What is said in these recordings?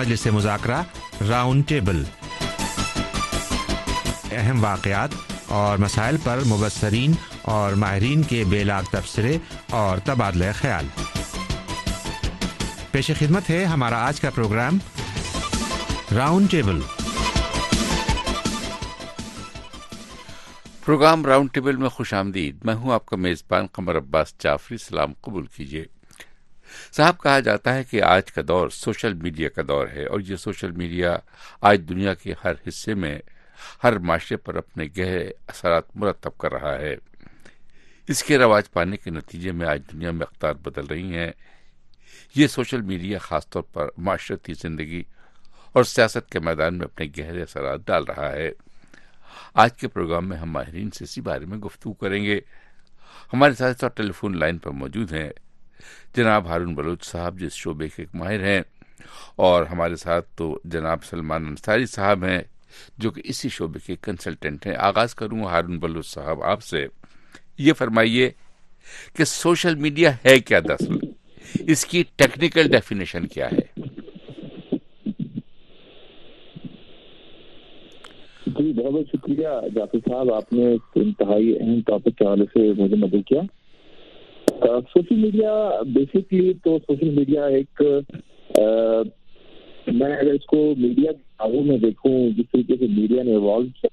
مجلس مذاکرہ round table, اہم واقعات اور مسائل پر مبصرین اور ماہرین کے بے لاگ تبصرے اور تبادلہ خیال۔ پیش خدمت ہے ہمارا آج کا program round table. Program round table میں خوش آمدید۔ میں ہوں آپ کا میزبان قمر عباس جعفری۔ سلام قبول کیجیے۔ صاحب، کہا جاتا ہے کہ آج کا دور سوشل میڈیا کا دور ہے، اور یہ سوشل میڈیا آج دنیا کے ہر حصے میں، ہر معاشرے پر اپنے گہرے اثرات مرتب کر رہا ہے۔ اس کے رواج پانے کے نتیجے میں آج دنیا میں اقدار بدل رہی ہیں۔ یہ سوشل میڈیا خاص طور پر معاشرتی زندگی اور سیاست کے میدان میں اپنے گہرے اثرات ڈال رہا ہے۔ آج کے پروگرام میں ہم ماہرین سے اسی بارے میں گفتگو کریں گے۔ ہمارے ساتھ ٹیلی فون لائن پر موجود ہیں جناب ہارون بلوچ صاحب، جس شعبے کے ایک ماہر ہیں، اور ہمارے ساتھ تو جناب سلمان انصاری صاحب ہیں، جو کہ اسی شعبے کے کنسلٹنٹ ہیں۔ آغاز کروں ہارون بلوچ صاحب آپ سے، یہ فرمائیے کہ سوشل میڈیا ہے کیا دراصل؟ اس کی ٹیکنیکل ڈیفینیشن کیا ہے؟ جی، بہت بہت شکریہ جعفر صاحب، آپ نے انتہائی اہم ٹاپک کے حوالے سے مجھے مدد کیا۔ سوشل میڈیا بیسکلی تو سوشل میڈیا ایک میں اگر اس کو میڈیا کے آگوں میں دیکھوں، جس طریقے سے میڈیا نے ایوالو کیا،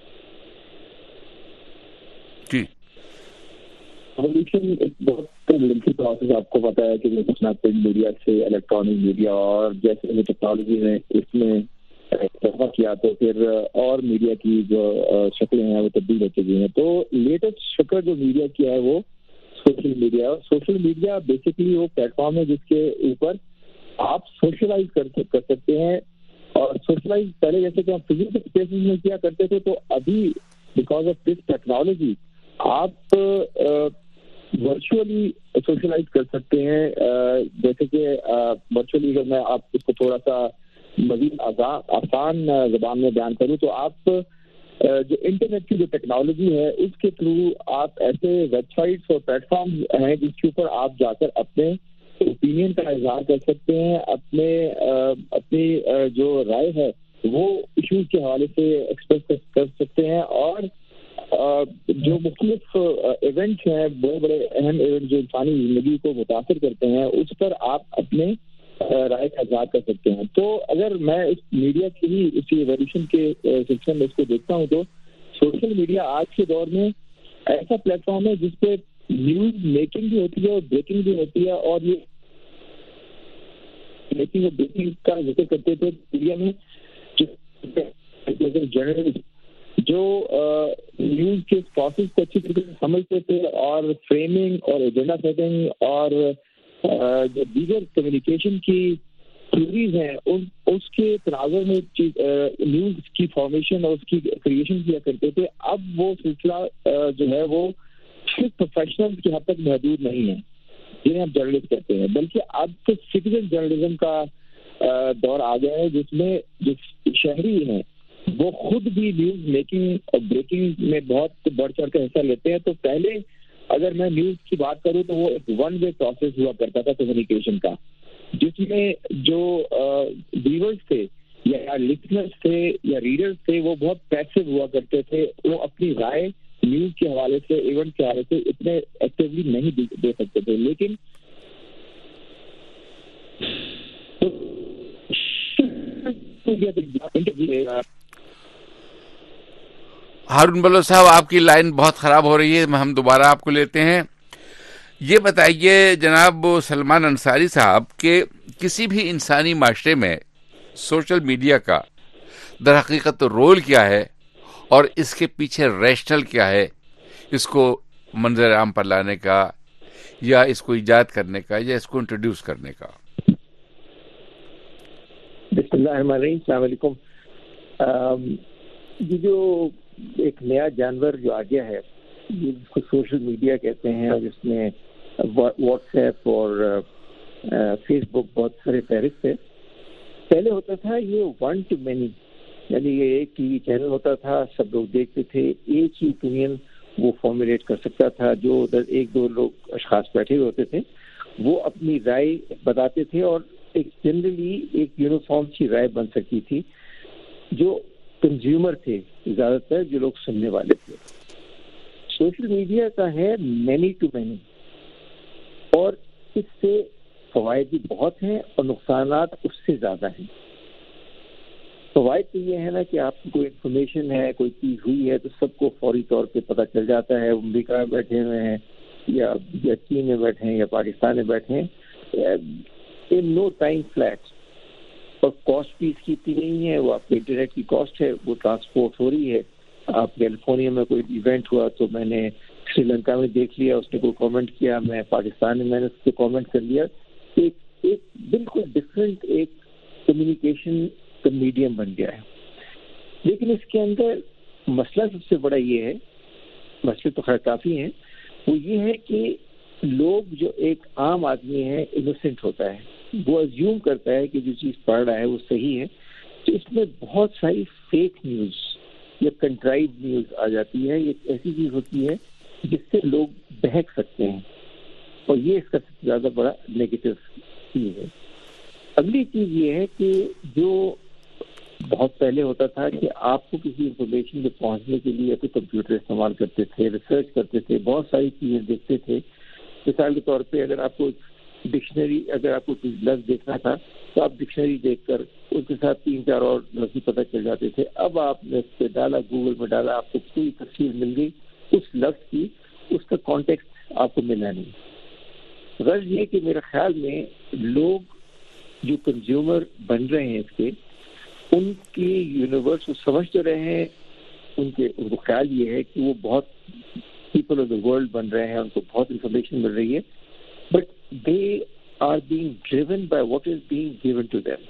جی، ایولیوشن ایک بہت لمبی پروسیس، آپ کو پتا ہے کہ پرنٹ میڈیا سے الیکٹرانک میڈیا، اور جیسے ٹیکنالوجی نے اس میں اضافہ کیا تو پھر اور میڈیا کی جو شکلیں ہیں وہ تبدیل ہوتی گئی ہیں۔ تو لیٹسٹ شکل جو میڈیا کی ہے وہ social media. Social media basically وہ پلیٹ فارم ہے جس کے اوپر آپ سوشلائز کر سکتے ہیں، اور سوشلائز پہلے جیسے کہ ہم فزیکل اسپیسز میں کیا کرتے تھے، تو ابھی بیکاز آف دس ٹیکنالوجی آپ ورچولی سوشلائز کر سکتے ہیں۔ جیسے کہ ورچولی اگر میں آپ اس کو تھوڑا سا مزید آسان زبان میں بیان کروں تو آپ جو انٹرنیٹ کی جو ٹیکنالوجی ہے اس کے تھرو آپ ایسے ویب سائٹس اور پلیٹ فارم ہیں جس کے اوپر آپ جا کر اپنے اوپینین کا اظہار کر سکتے ہیں، اپنی جو رائے ہے وہ ایشوز کے حوالے سے ایکسپریس کر سکتے ہیں، اور جو مختلف ایونٹس ہیں، بڑے بڑے اہم ایونٹ جو انسانی زندگی کو متاثر کرتے ہیں، اس پر آپ اپنے رائے کا اظہار کر سکتے ہیں۔ تو اگر میں اس میڈیا کی ہی اسی ایولیوشن کے سلسلے میں اس کو دیکھتا ہوں تو سوشل میڈیا آج کے دور میں ایسا پلیٹ فارم ہے جس پہ نیوز میکنگ بھی ہوتی ہے اور بریکنگ بھی ہوتی ہے، اور یہ میکنگ اور بریکنگ کا ذکر کرتے تھے میڈیا میں جرنلسٹ جو نیوز کے پروسیس کو اچھی طریقے سے سمجھتے تھے، اور فریمنگ اور ایجنڈا سیٹنگ اور جو دیگر کمیونیکیشن کی تھیوریز ہیں اس کے تناظر میں نیوز کی فارمیشن اور اس کی کریشن کیا کرتے تھے۔ اب وہ سلسلہ جو ہے وہ صرف پروفیشنل کی حد تک محدود نہیں ہے جنہیں ہم جرنلسٹ کہتے ہیں، بلکہ اب تو سٹیزن جرنلزم کا دور آ گیا ہے، جس میں جو شہری ہیں وہ خود بھی نیوز میکنگ اور بریکنگ میں بہت بڑھ چڑھ کر حصہ لیتے ہیں۔ تو پہلے اگر میں نیوز کی بات کروں تو وہ ایک ون وے پروسیس ہوا کرتا تھا کمیونیکیشن کا، جس میں جو ویورز تھے یا لسنرز تھے یا ریڈرز تھے وہ بہت پیسو ہوا کرتے تھے، وہ اپنی رائے نیوز کے حوالے سے، ایونٹ کے حوالے سے اتنے ایکٹیولی نہیں دے سکتے تھے۔ لیکن ہارون بلوچ صاحب، آپ کی لائن بہت خراب ہو رہی ہے، ہم دوبارہ آپ کو لیتے ہیں۔ یہ بتائیے جناب سلمان انصاری صاحب کہ کسی بھی انسانی معاشرے میں سوشل میڈیا کا در حقیقت رول کیا ہے، اور اس کے پیچھے ریشنل کیا ہے، اس کو منظر عام پر لانے کا، یا اس کو ایجاد کرنے کا، یا اس کو انٹروڈیوس کرنے کا؟ بسم اللہ الرحمن الرحیم، السلام علیکم۔ یہ جو ایک نیا جانور جو آ گیا ہے جس کو سوشل میڈیا کہتے ہیں، اور جس میں واٹس ایپ اور فیس بک بہت سارے فہرست ہے۔ پہلے ہوتا تھا یہ ون ٹو مینی، یعنی یہ ایک ہی چینل ہوتا تھا، سب لوگ دیکھتے تھے، ایک ہی اوپینین وہ فارمولیٹ کر سکتا تھا۔ جو ادھر ایک دو لوگ اشخاص بیٹھے ہوئے ہوتے تھے وہ اپنی رائے بتاتے تھے، اور ایک جنرلی ایک یونیفارم سی رائے بن سکتی تھی جو کنزیومر تھے زیادہ تر، جو لوگ سننے والے تھے. سوشل میڈیا کا ہے مینی ٹو مینی، اور اس سے فوائد بھی بہت ہیں اور نقصانات اس سے زیادہ ہیں. فوائد تو یہ ہے نا کہ آپ کو کوئی انفارمیشن ہے، کوئی چیز ہوئی ہے تو سب کو فوری طور پہ پتہ چل جاتا ہے. امریکہ میں بیٹھے ہوئے ہیں یا چین میں بیٹھے ہیں یا پاکستان میں بیٹھے ہیں، ان نو ٹائم فلیٹ. اور کاسٹ بھی اس کی اتنی نہیں ہے، وہ آپ کے انٹرنیٹ کی کاسٹ ہے، وہ ٹرانسپورٹ ہو رہی ہے. آپ کیلیفورنیا میں کوئی ایونٹ ہوا تو میں نے سری لنکا میں دیکھ لیا، اس نے کوئی کامنٹ کیا، میں پاکستان میں نے اس پہ کامنٹ کر لیا. ایک بالکل ڈفرینٹ ایک کمیونیکیشن کا میڈیم بن گیا ہے. لیکن اس کے اندر مسئلہ سب سے بڑا یہ ہے، مسئلے تو خیر کافی ہیں، وہ یہ ہے کہ لوگ، جو ایک عام آدمی ہے، انوسینٹ ہوتا ہے، وہ ازیوم کرتا ہے کہ جو چیز پڑھ رہا ہے وہ صحیح ہے. تو اس میں بہت ساری فیک نیوز یا کنٹرائیو نیوز آ جاتی ہے. یہ ایسی چیز ہوتی ہے جس سے لوگ بہک سکتے ہیں، اور یہ اس کا سب سے زیادہ بڑا نیگیٹو چیز ہے. اگلی چیز یہ ہے کہ جو بہت پہلے ہوتا تھا کہ آپ کو کسی انفارمیشن پہ پہنچنے کے لیے کوئی کمپیوٹر استعمال کرتے تھے، ریسرچ کرتے تھے، بہت ساری چیزیں دیکھتے تھے. مثال کے طور پہ اگر آپ کو ڈکشنری، اگر آپ کو کوئی لفظ دیکھنا تھا تو آپ ڈکشنری دیکھ کر اس کے ساتھ 3-4 اور لفظ پتہ چل جاتے تھے. اب آپ نے اس پہ ڈالا، گوگل میں ڈالا، آپ کو پوری تصویر مل گئی اس لفظ کی، اس کا کانٹیکسٹ آپ کو ملا نہیں. غرض یہ کہ میرے خیال میں لوگ جو کنزیومر بن رہے ہیں اس کے، ان کی یونیورس کو سمجھ تو رہے ہیں، ان کو خیال یہ ہے کہ وہ بہت پیپل آف دا ورلڈ بن رہے ہیں، ان کو بہت انفارمیشن مل رہی ہے، but they are being driven by what is being given to them.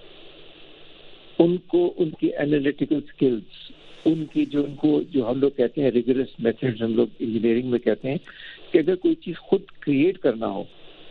ان کو ان کی اینالیٹیکل اسکلس، ان کی جو ہم لوگ کہتے ہیں ریگرس میتھڈز، ہم لوگ انجینئرنگ میں کہتے ہیں کہ اگر کوئی چیز خود کریٹ کرنا ہو،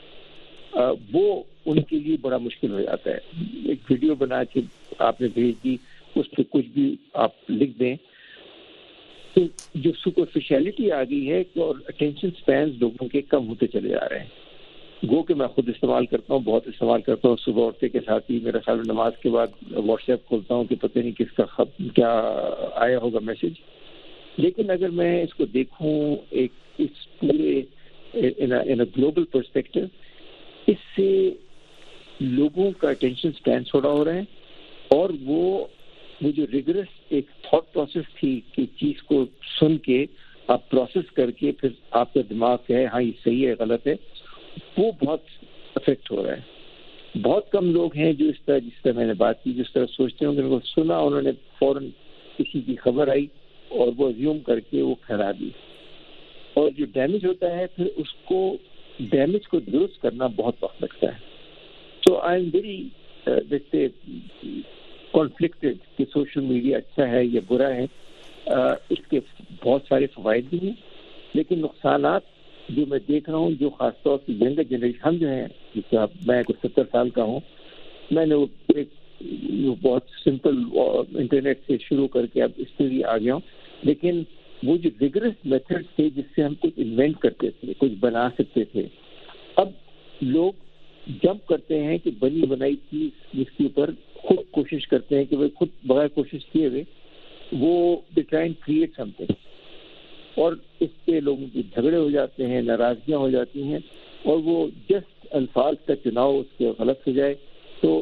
وہ ان کے لیے بڑا مشکل ہو جاتا ہے. ایک ویڈیو بنا کے آپ نے بھیج دی، اس پہ کچھ بھی آپ لکھ دیں، تو جو سپرفیشیلٹی آ گئی ہے اور اٹینشن سپینز لوگوں کے کم ہوتے چلے جا رہے ہیں. گو کہ میں خود استعمال کرتا ہوں، بہت استعمال کرتا ہوں. صبح اٹھتے کے ساتھ ہی میرا خیال نماز کے بعد واٹس ایپ کھولتا ہوں کہ پتہ نہیں کس کا کیا آیا ہوگا میسج. لیکن اگر میں اس کو دیکھوں ایک اس پورے ان گلوبل پرسپیکٹو، اس سے لوگوں کا اٹینشن سپین تھوڑا ہو رہا ہے، اور وہ جو ریگرس ایک تھاٹ پروسیس تھی کہ چیز کو سن کے آپ پروسیس کر کے پھر آپ کا دماغ ہے ہاں یہ صحیح ہے غلط ہے، وہ بہت افیکٹ ہو رہا ہے. بہت کم لوگ ہیں جو اس طرح، جس طرح میں نے بات کی، جس طرح سوچتے ہیں کہ انہوں نے سنا، انہوں نے فوراً کسی کی خبر آئی اور وہ ازیوم کر کے وہ پھیلا دی. اور جو ڈیمیج ہوتا ہے پھر اس کو ڈیمیج کو درست کرنا بہت وقت لگتا ہے. سو آئی ایم ویری کانفلکٹڈ کہ سوشل میڈیا اچھا ہے یا برا ہے. اس کے بہت سارے فوائد بھی ہیں، لیکن نقصانات جو میں دیکھ رہا ہوں، جو خاص طور سے ینگر جنریشن، ہم جو ہیں، جس کا میں کچھ 70 سال کا ہوں، میں نے ایک بہت سمپل انٹرنیٹ سے شروع کر کے اب اس سے بھی آ گیا ہوں. لیکن وہ جو ریگرس میتھڈ تھے جس سے ہم کچھ انوینٹ کرتے تھے، کچھ بنا سکتے تھے، اب لوگ جمپ کرتے ہیں کہ بنی بنائی چیز جس کے اوپر خود کوشش کرتے ہیں کہ وہ خود بغیر کوشش کیے ہوئے وہ they try and create something, اور اس پہ لوگوں کے جھگڑے ہو جاتے ہیں، ناراضگیاں ہو جاتی ہیں، اور وہ جسٹ الفاظ کا چناؤ اس کے غلط ہو جائے. تو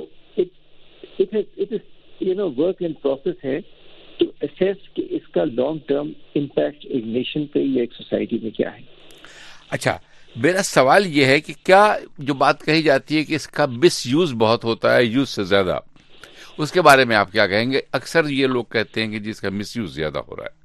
it is work in process ہے ٹو اسیس کہ اس کا لانگ ٹرم امپیکٹ ایک نیشن پہ یا ایک سوسائٹی میں کیا ہے. اچھا، میرا سوال یہ ہے کہ کیا جو بات کہی جاتی ہے کہ اس کا مس یوز بہت ہوتا ہے یوز سے زیادہ، اس کے بارے میں آپ کیا کہیں گے؟ اکثر یہ لوگ کہتے ہیں کہ جس کا مس یوز زیادہ ہو رہا ہے.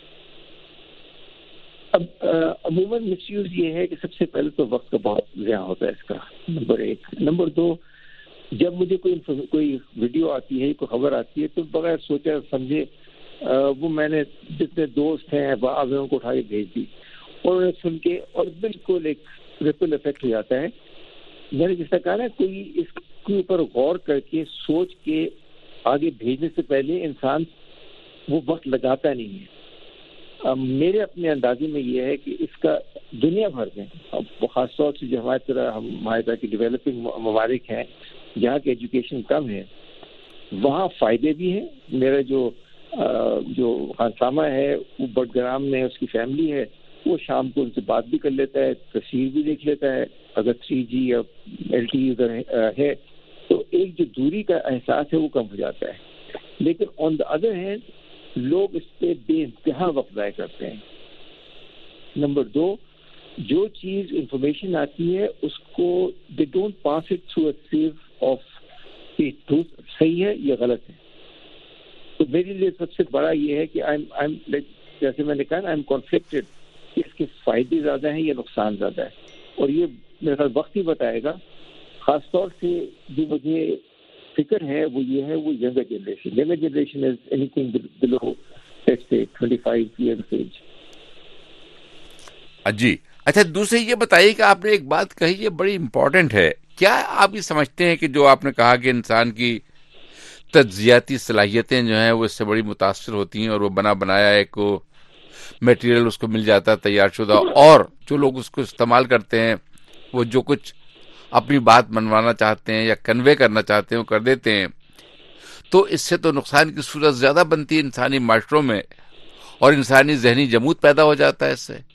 اب عموماً مس یوز یہ ہے کہ سب سے پہلے تو وقت کا بہت ضیاع ہوتا ہے اس کا، نمبر 1. نمبر 2، جب مجھے کوئی ویڈیو آتی ہے، کوئی خبر آتی ہے، تو بغیر سوچا سمجھے وہ میں نے جتنے دوست ہیں ان کو اٹھا کے بھیج دی، اور انہیں سن کے اور بالکل ایک ریپل افیکٹ ہو جاتا ہے. میں نے جس طرح کہا نا، کوئی اس کے اوپر غور کر کے سوچ کے آگے بھیجنے سے پہلے انسان وہ وقت لگاتا نہیں ہے. میرے اپنے اندازے میں یہ ہے کہ اس کا دنیا بھر میں، خاص طور سے جو ہماری طرح کی ڈیولپنگ ممالک ہیں، جہاں کی ایجوکیشن کم ہے وہاں فائدے بھی ہیں. میرا جو خانسامہ ہے وہ بٹگرام میں اس کی فیملی ہے, وہ شام کو ان سے بات بھی کر لیتا ہے, تصویر بھی دیکھ لیتا ہے. اگر 3G یا LTE ادھر ہے تو ایک جو دوری کا احساس ہے وہ کم ہو جاتا ہے. لیکن آن دا ادر ہینڈ لوگ اس پہ بے انتہا وقت ضائع کرتے ہیں. نمبر 2, جو چیز انفارمیشن آتی ہے اس کو they don't pass it through a sieve of صحیح ہے یا غلط ہے. تو میرے لیے سب سے بڑا یہ ہے کہ جیسے میں نے کہا نا, آئی ایم کانفلکٹڈ کہ اس کے فائدے زیادہ ہیں یا نقصان زیادہ ہے, اور یہ میرا خیال وقت ہی بتائے گا. خاص طور سے جو مجھے فکر ہے وہ یہ ہے, وہ younger generation is anything below let's say 25 years age. جی اچھا, دوسرے یہ بتائیے کہ آپ نے ایک بات کہی یہ بڑی امپورٹنٹ ہے. کیا آپ یہ سمجھتے ہیں کہ جو آپ نے کہا کہ انسان کی تجزیاتی صلاحیتیں جو ہیں وہ اس سے بڑی متاثر ہوتی ہیں, اور وہ بنا بنایا ایک میٹیریل اس کو مل جاتا ہے تیار شدہ, اور جو لوگ اس کو استعمال کرتے ہیں وہ جو کچھ اپنی بات منوانا چاہتے ہیں یا کنوے کرنا چاہتے ہیں وہ کر دیتے ہیں, تو اس سے تو نقصان کی صورت زیادہ بنتی ہے انسانی معاشروں میں, اور انسانی ذہنی جمود پیدا ہو جاتا ہے اس سے.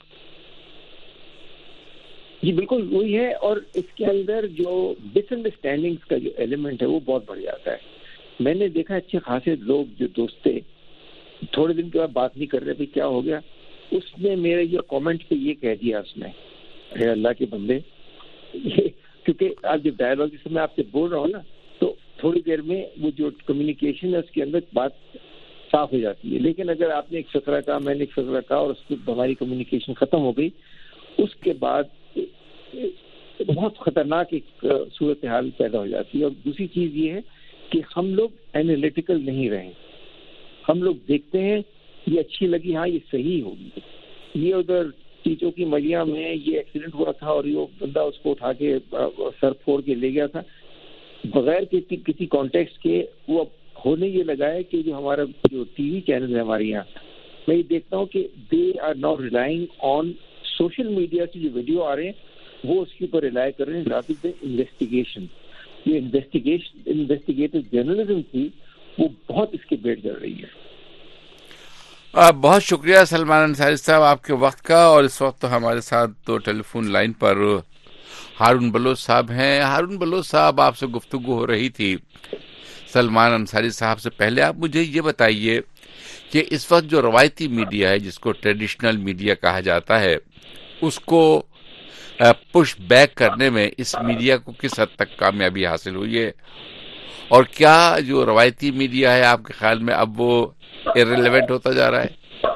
جی بالکل وہی ہے, اور اس کے اندر جو مس انڈرسٹینڈنگس کا جو ایلیمنٹ ہے وہ بہت بڑھ جاتا ہے. میں نے دیکھا اچھے خاصے لوگ جو دوست تھے تھوڑے دن کے بعد بات نہیں کر رہے تھے, کیا ہو گیا, اس نے میرے یہ کامنٹ پہ یہ کہہ دیا اس نے, اے اللہ کے بندے, کیونکہ آج جو ڈائلاگ جس میں آپ سے بول رہا ہوں نا, تو تھوڑی دیر میں وہ جو کمیونیکیشن ہے اس کے اندر بات صاف ہو جاتی ہے. لیکن اگر آپ نے ایک فقرہ کہا, میں نے ایک فقرہ کہا, اور اس کی ہماری کمیونیکیشن ختم ہو گئی, اس کے بعد بہت خطرناک ایک صورتحال پیدا ہو جاتی ہے. اور دوسری چیز یہ ہے کہ ہم لوگ اینالیٹیکل نہیں رہے. ہم لوگ دیکھتے ہیں یہ اچھی لگی, ہاں یہ صحیح ہوگی, یہ ادھر چیچوں کی ملیا میں یہ ایکسیڈنٹ ہوا تھا اور یہ بندہ اس کو اٹھا کے سر پھوڑ کے لے گیا تھا, بغیر کسی کانٹیکسٹ کے وہ اب ہونے یہ لگا ہے کہ جو ہمارا جو ٹی وی چینل ہے ہمارے یہاں, میں یہ دیکھتا ہوں کہ they are not relying on social media سے جو ویڈیو آ رہے ہیں وہ اس کے اوپر ریلائی کر رہے ہیں رادر دین انویسٹیگیشن. یہ انویسٹیگیٹو جرنلزم تھی وہ بہت اس کے بیٹ چل رہی ہے. بہت شکریہ سلمان انصاری صاحب آپ کے وقت کا. اور اس وقت تو ہمارے ساتھ تو ٹیلی فون لائن پر ہارون بلوچ صاحب ہیں. ہارون بلوچ صاحب, آپ سے گفتگو ہو رہی تھی سلمان انصاری صاحب سے. پہلے آپ مجھے یہ بتائیے کہ اس وقت جو روایتی میڈیا ہے جس کو ٹریڈیشنل میڈیا کہا جاتا ہے, اس کو پش بیک کرنے میں اس میڈیا کو کس حد تک کامیابی حاصل ہوئی ہے, اور کیا جو روایتی میڈیا ہے آپ کے خیال میں اب وہ irrelevant ہوتا جا رہا ہے؟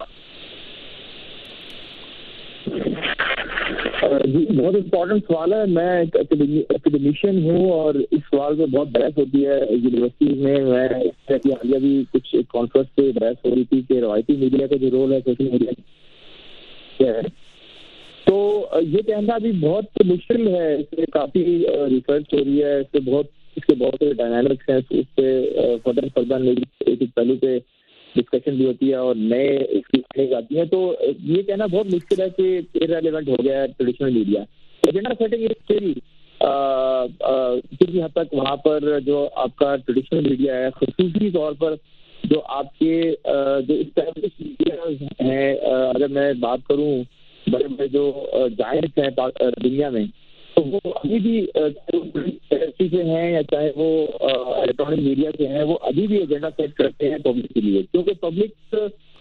جی بہت امپورٹنٹ سوال ہے. میں ایک اکیڈمیشین ہوں اور اس سوال پہ بہت بحث ہوتی ہے یونیورسٹی میں. میں حالیہ بھی کچھ کانفرنس پہ بحث ہو رہی تھی کہ روایتی میڈیا کا جو رول ہے سوشل میڈیا کیا ہے. تو یہ کہنا بھی بہت مشکل ہے. اس میں کافی ریسرچ ہو رہی ہے, اس کے بہت سے ڈائنامکس ہیں, اس پہ فردن ایک پہلو پہ ڈسکشن بھی ہوتی ہے اور نئے اس کی فائنڈنگز آتی ہیں. تو یہ کہنا بہت مشکل ہے کہ ارریلیونٹ ہو گیا ہے ٹریڈیشنل میڈیا. ایجنڈا سیٹنگ کسی حد تک وہاں پر جو آپ کا ٹریڈیشنل میڈیا ہے, خصوصی طور پر جو آپ کے جو اسٹیبلش میڈیا ہیں, اگر میں بات کروں بڑے بڑے جو جائنٹس ہیں دنیا میں, تو وہ ابھی بھی سے ہیں یا چاہے وہ الیکٹرانک میڈیا سے ہیں, وہ ابھی بھی ایجنڈا سیٹ کرتے ہیں پبلک کے لیے. کیونکہ پبلک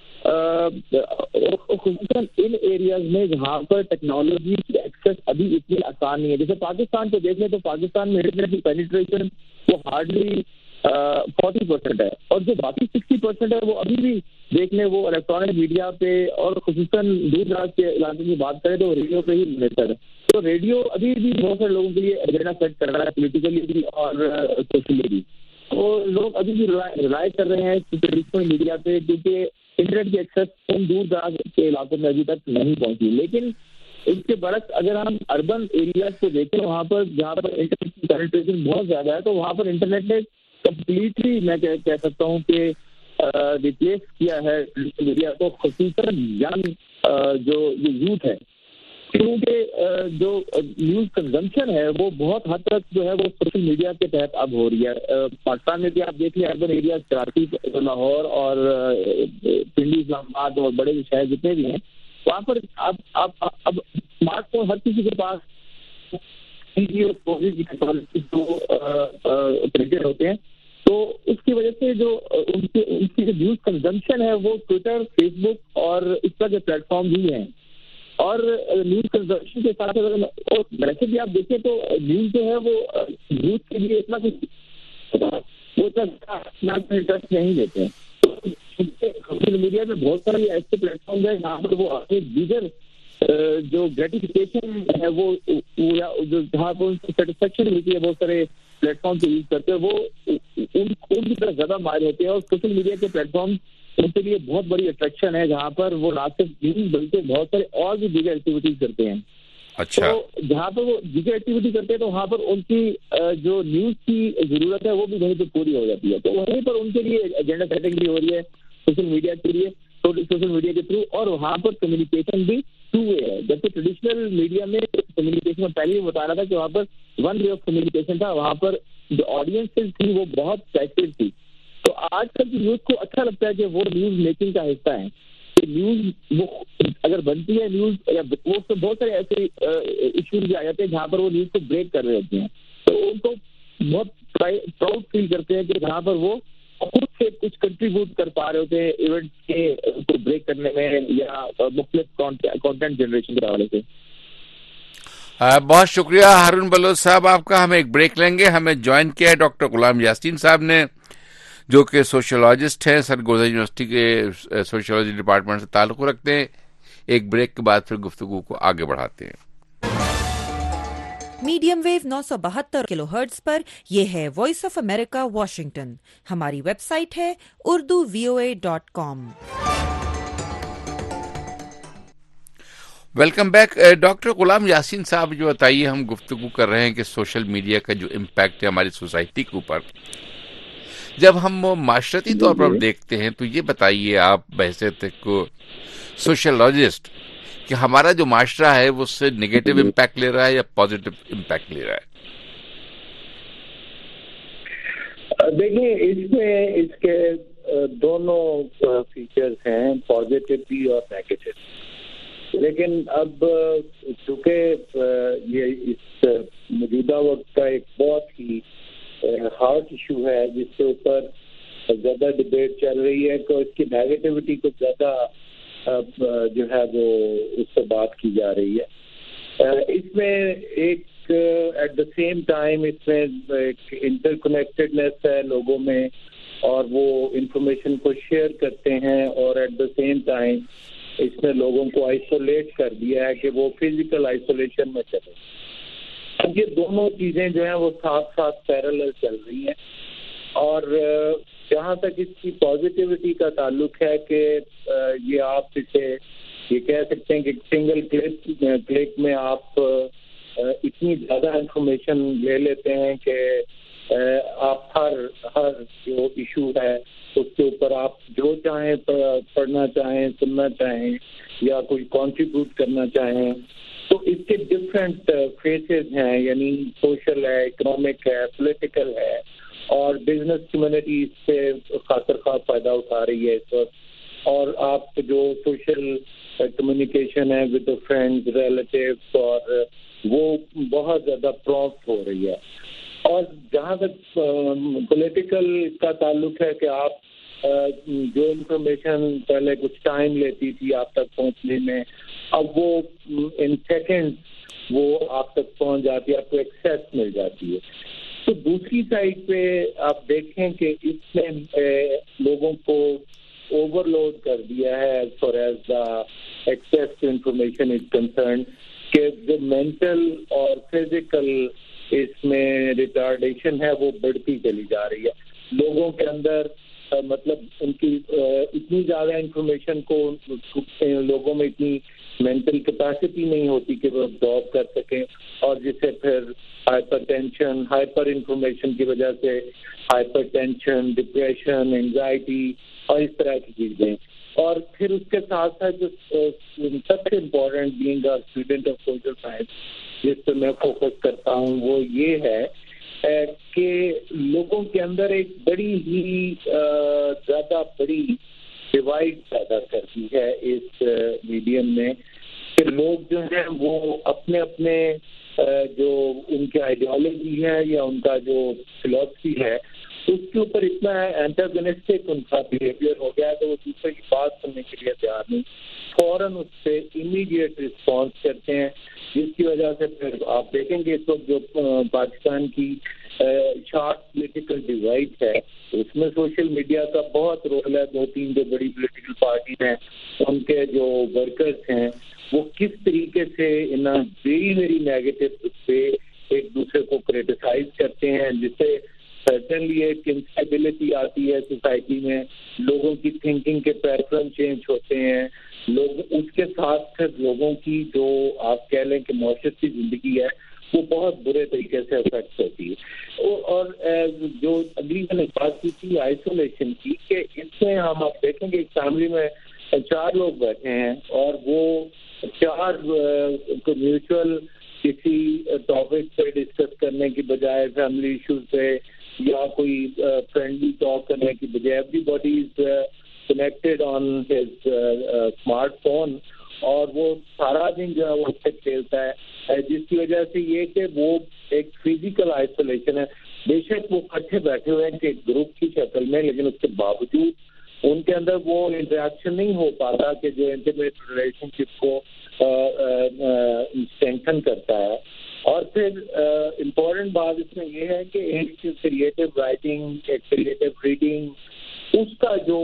خصوصاً ان ایریاز میں جہاں پر ٹیکنالوجی کی ایکسیس ابھی اتنی آسان نہیں ہے. جیسے پاکستان کو دیکھ لیں تو پاکستان میں انٹرنیٹ کی پینیٹریشن وہ ہارڈلی 40% ہے, اور جو باقی 60% ہے وہ ابھی بھی دیکھ لیں وہ الیکٹرانک میڈیا پہ, اور خصوصاً دور دراز کے علاقے کی بات کریں تو ریڈیو پہ ہی بہتر ہے. تو ریڈیو ابھی بھی بہت سارے لوگوں کے لیے ایجنڈا سیٹ کر رہا ہے پولیٹیکلی بھی اور سوشلی بھی. تو لوگ ابھی بھی ریلائی کر رہے ہیں ٹریڈیشنل میڈیا پہ, کیونکہ انٹرنیٹ کی ایکسیس ان دور دراز کے علاقوں میں ابھی تک نہیں پہنچی. لیکن اس کے برعکس اگر ہم اربن ایریاز کو دیکھیں, وہاں پر جہاں پر انٹرنیٹ کی پینیٹریشن بہت زیادہ ہے, تو وہاں پر انٹرنیٹ نے کمپلیٹلی میں کہہ سکتا ہوں کہ ریپلیس کیا ہے میڈیا کو. خصوصاً ینگ جو یوتھ ہے کیونکہ جو نیوز کنزمپشن ہے وہ بہت حد تک جو ہے وہ سوشل میڈیا کے تحت اب ہو رہی ہے. پاکستان میں بھی آپ دیکھ لیں اربن ایریا کراچی لاہور اور پنڈی اسلام آباد اور بڑے شہر جتنے بھی ہیں وہاں پر اب اسمارٹ فون ہر کسی کے پاس ہوتے ہیں. تو اس کی وجہ سے جو ان کی جو نیوز کنزمپشن ہے وہ ٹویٹر فیس بک اور اس طرح کے پلیٹ فارم ہی ہیں. اور نیوز کنزمپشن کے ساتھ ویسے بھی آپ دیکھیں تو نیوز جو ہے وہ نیوز کے لیے اتنا کچھ وہ انٹرسٹ نہیں لیتے ہیں. سوشل میڈیا میں بہت سارے ایسے پلیٹ فارم ہیں جہاں پر وہ اپنے دیگر جو گریٹیفیکیشن ہے وہ جہاں پر ان کو سیٹسفیکشن ملتی ہے بہت سارے پلیٹ فارم کو یوز کرتے ہیں وہ ان کی طرف زیادہ مائل ہوتے ہیں. اور سوشل میڈیا کے پلیٹ فارم ان کے لیے بہت بڑی اٹریکشن ہے جہاں پر وہ نہ صرف نیوز بلکہ بہت سارے اور بھی دیگر ایکٹیویٹیز کرتے ہیں. اچھا. تو جہاں پر وہ دیگر ایکٹیویٹی کرتے ہیں تو وہاں پر ان کی جو نیوز کی ضرورت ہے وہ بھی وہیں پہ پوری ہو جاتی ہے. تو وہیں پر ان کے لیے ایجنڈا سیٹنگ بھی ہو رہی ہے سوشل میڈیا کے لیے سوشل میڈیا کے تھرو. اور وہاں پر کمیونیکیشن بھی ٹو وے ہے. جبکہ ٹریڈیشنل میڈیا میں کمیونیکیشن میں پہلے بھی بتا رہا تھا کہ وہاں پر ون وے آف کمیونیکیشن تھا. وہاں پر جو آڈینس تھی وہ بہت پیسو تھی. تو آج کل کی نیوز کو اچھا لگتا ہے کہ وہ نیوز میکنگ کا حصہ ہے. نیوز وہ اگر بنتی ہے نیوز یا وہ بہت سارے ایسے ایشوز بھی آ جاتے ہیں جہاں پر وہ نیوز کو بریک کر رہے ہوتے ہیں. تو ان کو بہت پراؤڈ فیل کرتے ہیں کہ جہاں پر وہ خود سے کچھ کنٹریبیوٹ کر پا رہے ہوتے ہیں ایونٹ کے بریک کرنے میں یا مختلف کانٹینٹ جنریشن کے حوالے سے. بہت شکریہ ہارون بلوچ صاحب آپ کا. ہم ایک بریک لیں گے. ہمیں جوائن کیا ہے ڈاکٹر غلام یاسین صاحب نے جو کہ سوشولوجسٹ ہیں, سرگودا یونیورسٹی کے سوشولوجی ڈپارٹمنٹ سے تعلق رکھتے ہیں. ایک بریک کے بعد پھر گفتگو کو آگے بڑھاتے ہیں. میڈیم ویو 972 کلو ہرٹز پر یہ ہے وائس آف امریکہ واشنگٹن. ہماری ویب سائٹ ہے urduvoa.com. Welcome back. Doctor Ghulam Yasin صاحب جو بتائیے, ہم گفتگو کر رہے ہیں کہ سوشل میڈیا کا جو امپیکٹ ہے ہماری سوسائٹی کے اوپر, جب ہم معاشرتی طور پر دیکھتے ہیں تو یہ بتائیے آپ بحیثیت کو سوشولوجسٹ کہ ہمارا جو معاشرہ ہے وہ اس سے نگیٹو امپیکٹ لے رہا ہے یا پازیٹو امپیکٹ لے رہا ہے؟ دیکھیں اس میں اس کے دونوں فیچرز ہیں, پازیٹو بھی اور نیگیٹو. لیکن اب چونکہ یہ اس موجودہ وقت کا ایک بہت ہی ہارڈ ایشو ہے جس کے اوپر زیادہ ڈبیٹ چل رہی ہے, تو اس کی نیگیٹیوٹی کو زیادہ جو ہے وہ اس سے بات کی جا رہی ہے. اس میں ایک ایٹ دا سیم ٹائم اس میں ایک انٹر کنیکٹڈنیس ہے لوگوں میں, اور وہ انفارمیشن کو شیئر کرتے ہیں, اور ایٹ دا سیم ٹائم اس نے لوگوں کو آئسولیٹ کر دیا ہے کہ وہ فزیکل آئسولیشن میں چلے. اب یہ دونوں چیزیں جو ہیں وہ ساتھ ساتھ پیرالل چل رہی ہیں. اور جہاں تک اس کی پازیٹیوٹی کا تعلق ہے کہ یہ آپ اسے یہ کہہ سکتے ہیں کہ سنگل کلک میں آپ اتنی زیادہ انفارمیشن لے لیتے ہیں کہ آپ ہر جو ایشو ہے اس کے اوپر آپ جو چاہیں پڑھنا چاہیں, سننا چاہیں یا کوئی کنٹریبیوٹ کرنا چاہیں. تو اس کے ڈفرینٹ فیسز ہیں, یعنی سوشل ہے, اکنامک ہے, پولیٹیکل ہے, اور بزنس کمیونٹی اس سے خاطر خواہ فائدہ اٹھا رہی ہے اس وقت. اور آپ جو سوشل کمیونیکیشن ہے ود فرینڈز, ریلیٹیوز, اور وہ بہت زیادہ پرومپٹ ہو رہی ہے. اور جہاں تک پولیٹیکل کا تعلق ہے کہ آپ جو انفارمیشن پہلے کچھ ٹائم لیتی تھی آپ تک پہنچنے میں, اب وہ ان سیکنڈ وہ آپ تک پہنچ جاتی ہے, آپ کو ایکسیس مل جاتی ہے. تو دوسری سائڈ پہ آپ دیکھیں کہ اس نے لوگوں کو اوور لوڈ کر دیا ہے as far as the access to information is concern, کہ جو مینٹل اور فزیکل اس میں ریٹارڈیشن ہے وہ بڑھتی چلی جا رہی ہے. لوگوں کے اندر مطلب ان کی اتنی زیادہ انفارمیشن کو لوگوں میں اتنی مینٹل کیپیسٹی نہیں ہوتی کہ وہ ابزارو کر سکیں, اور جس سے پھر ہائپر ٹینشن, ہائپر انفارمیشن کی وجہ سے ہائپر ٹینشن, ڈپریشن, اینگزائٹی اور اس طرح کی چیزیں. اور پھر اس کے ساتھ ساتھ جو سب سے important being a student of social science جس پہ میں فوکس کرتا ہوں وہ یہ ہے کہ لوگوں کے اندر ایک بڑی ہی زیادہ بڑی ڈیوائڈ پیدا کرتی ہے اس میڈیم میں کہ لوگ جو ہیں وہ اپنے اپنے جو ان کی آئیڈیالوجی ہے یا ان کا جو فلاسفی ہے اس کے اوپر اتنا اینٹاگونسٹک ان کا بیہیویئر ہو گیا ہے کہ وہ دوسرے کی بات سننے کے لیے تیار نہیں، فوراً اس پہ امیڈیٹ رسپانس کرتے ہیں، جس کی وجہ سے پھر آپ دیکھیں گے اس وقت جو پاکستان کی شارٹ پولیٹیکل ڈیوائڈ ہے اس میں سوشل میڈیا کا بہت رول ہے. 2-3 جو بڑی پولیٹیکل پارٹی ہیں ان کے جو ورکرز ہیں وہ کس طریقے سے ان ویری ویری نیگیٹو پہ ایک دوسرے کو کریٹیسائز کرتے ہیں، جس سے سرٹنلی ایک انسٹیبلٹی آتی ہے سوسائٹی میں، لوگوں کی تھنکنگ کے پیٹرن چینج ہوتے ہیں، لوگ اس کے ساتھ پھر لوگوں کی جو آپ کہہ لیں کہ معاشرتی زندگی ہے وہ بہت برے طریقے سے افیکٹ ہوتی ہے. اور جو اگلی میں نے بات کی تھی آئسولیشن کی کہ اس میں ہم آپ دیکھیں گے ایک فیملی میں 4 لوگ بیٹھے ہیں اور وہ 4 میوچل کسی ٹاپک پہ ڈسکس کرنے کی بجائے فیملی ایشوز پہ یا کوئی فرینڈلی ٹاک کرنے کی بجائے everybody is connected on his smartphone اور وہ سارا دن جو ہے وہ اس سے کھیلتا ہے، جس کی وجہ سے یہ کہ وہ ایک فزیکل آئسولیشن ہے. بے شک وہ اکٹھے بیٹھے ہوئے ہیں کہ ایک گروپ کی شکل میں، لیکن اس کے باوجود ان کے اندر وہ انٹریکشن نہیں ہو پاتا کہ جو انٹیمیٹ ریلیشن شپ کو اسٹرینتھن کرتا ہے. اور پھر امپورٹنٹ بات اس میں یہ ہے کہ ایک کریٹو رائٹنگ، ایک کریٹو ریڈنگ، اس کا جو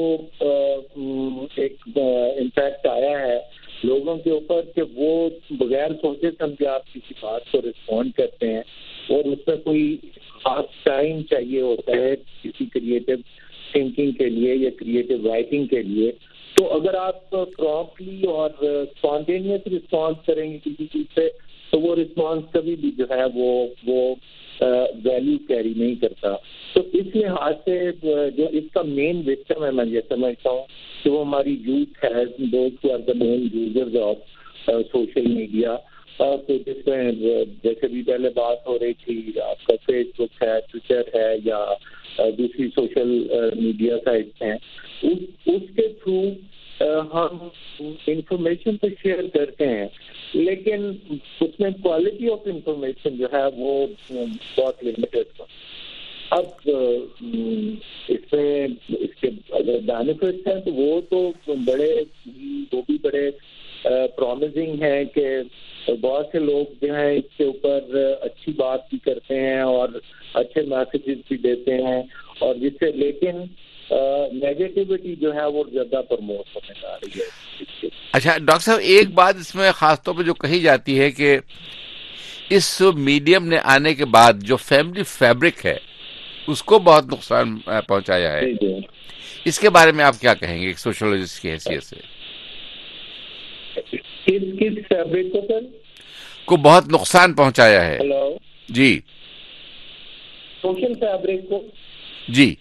ایک امپیکٹ آیا ہے لوگوں کے اوپر کہ وہ بغیر سوچے سمجھے آپ کسی بات کو رسپونڈ کرتے ہیں اور اس میں کوئی خاص ٹائم چاہیے ہوتا ہے کسی کریٹو تھنکنگ کے لیے یا کریٹو رائٹنگ کے لیے. تو اگر آپ پراپرلی اور اسپونٹینیس رسپانس کریں گے کسی چیز سے تو وہ رسپانس کبھی بھی جو ہے وہ ویلیو کیری نہیں کرتا. تو اس لحاظ سے جو اس کا مین وکٹم ہے میں یہ سمجھتا ہوں کہ وہ ہماری یوتھ ہے، those who are the main users of social media. تو جس میں جیسے بھی پہلے بات ہو رہی تھی آپ کا فیس بک ہے، ٹویٹر ہے یا دوسری سوشل میڈیا سائٹس ہیں، اس کے تھرو ہم انفارمیشن تو شیئر کرتے ہیں لیکن اس میں کوالٹی آف انفارمیشن جو ہے وہ بہت لمیٹڈ ہے. اب اس میں اس کے اگر بینیفٹس ہیں تو وہ بھی بڑے پرومزنگ ہیں کہ بہت سے لوگ جو ہیں اس کے اوپر اچھی بات بھی کرتے ہیں اور اچھے میسیجز بھی دیتے ہیں اور جس سے لیکن نیگیٹیوٹی جو ہے وہ زیادہ پروموٹ ہونے جا رہی ہے. اچھا ڈاکٹر صاحب، ایک بات اس میں خاص طور پہ جو کہی جاتی ہے کہ اس میڈیم نے آنے کے بعد جو فیملی فیبرک ہے اس کو بہت نقصان پہنچایا ہے. اس کے بارے میں آپ کیا کہیں گے ایک سوشولوجسٹ کی حیثیت سے؟ کس فیبرک کو سر کو بہت نقصان پہنچایا ہے؟ ہلو جی، سوشل فیبرک کو جی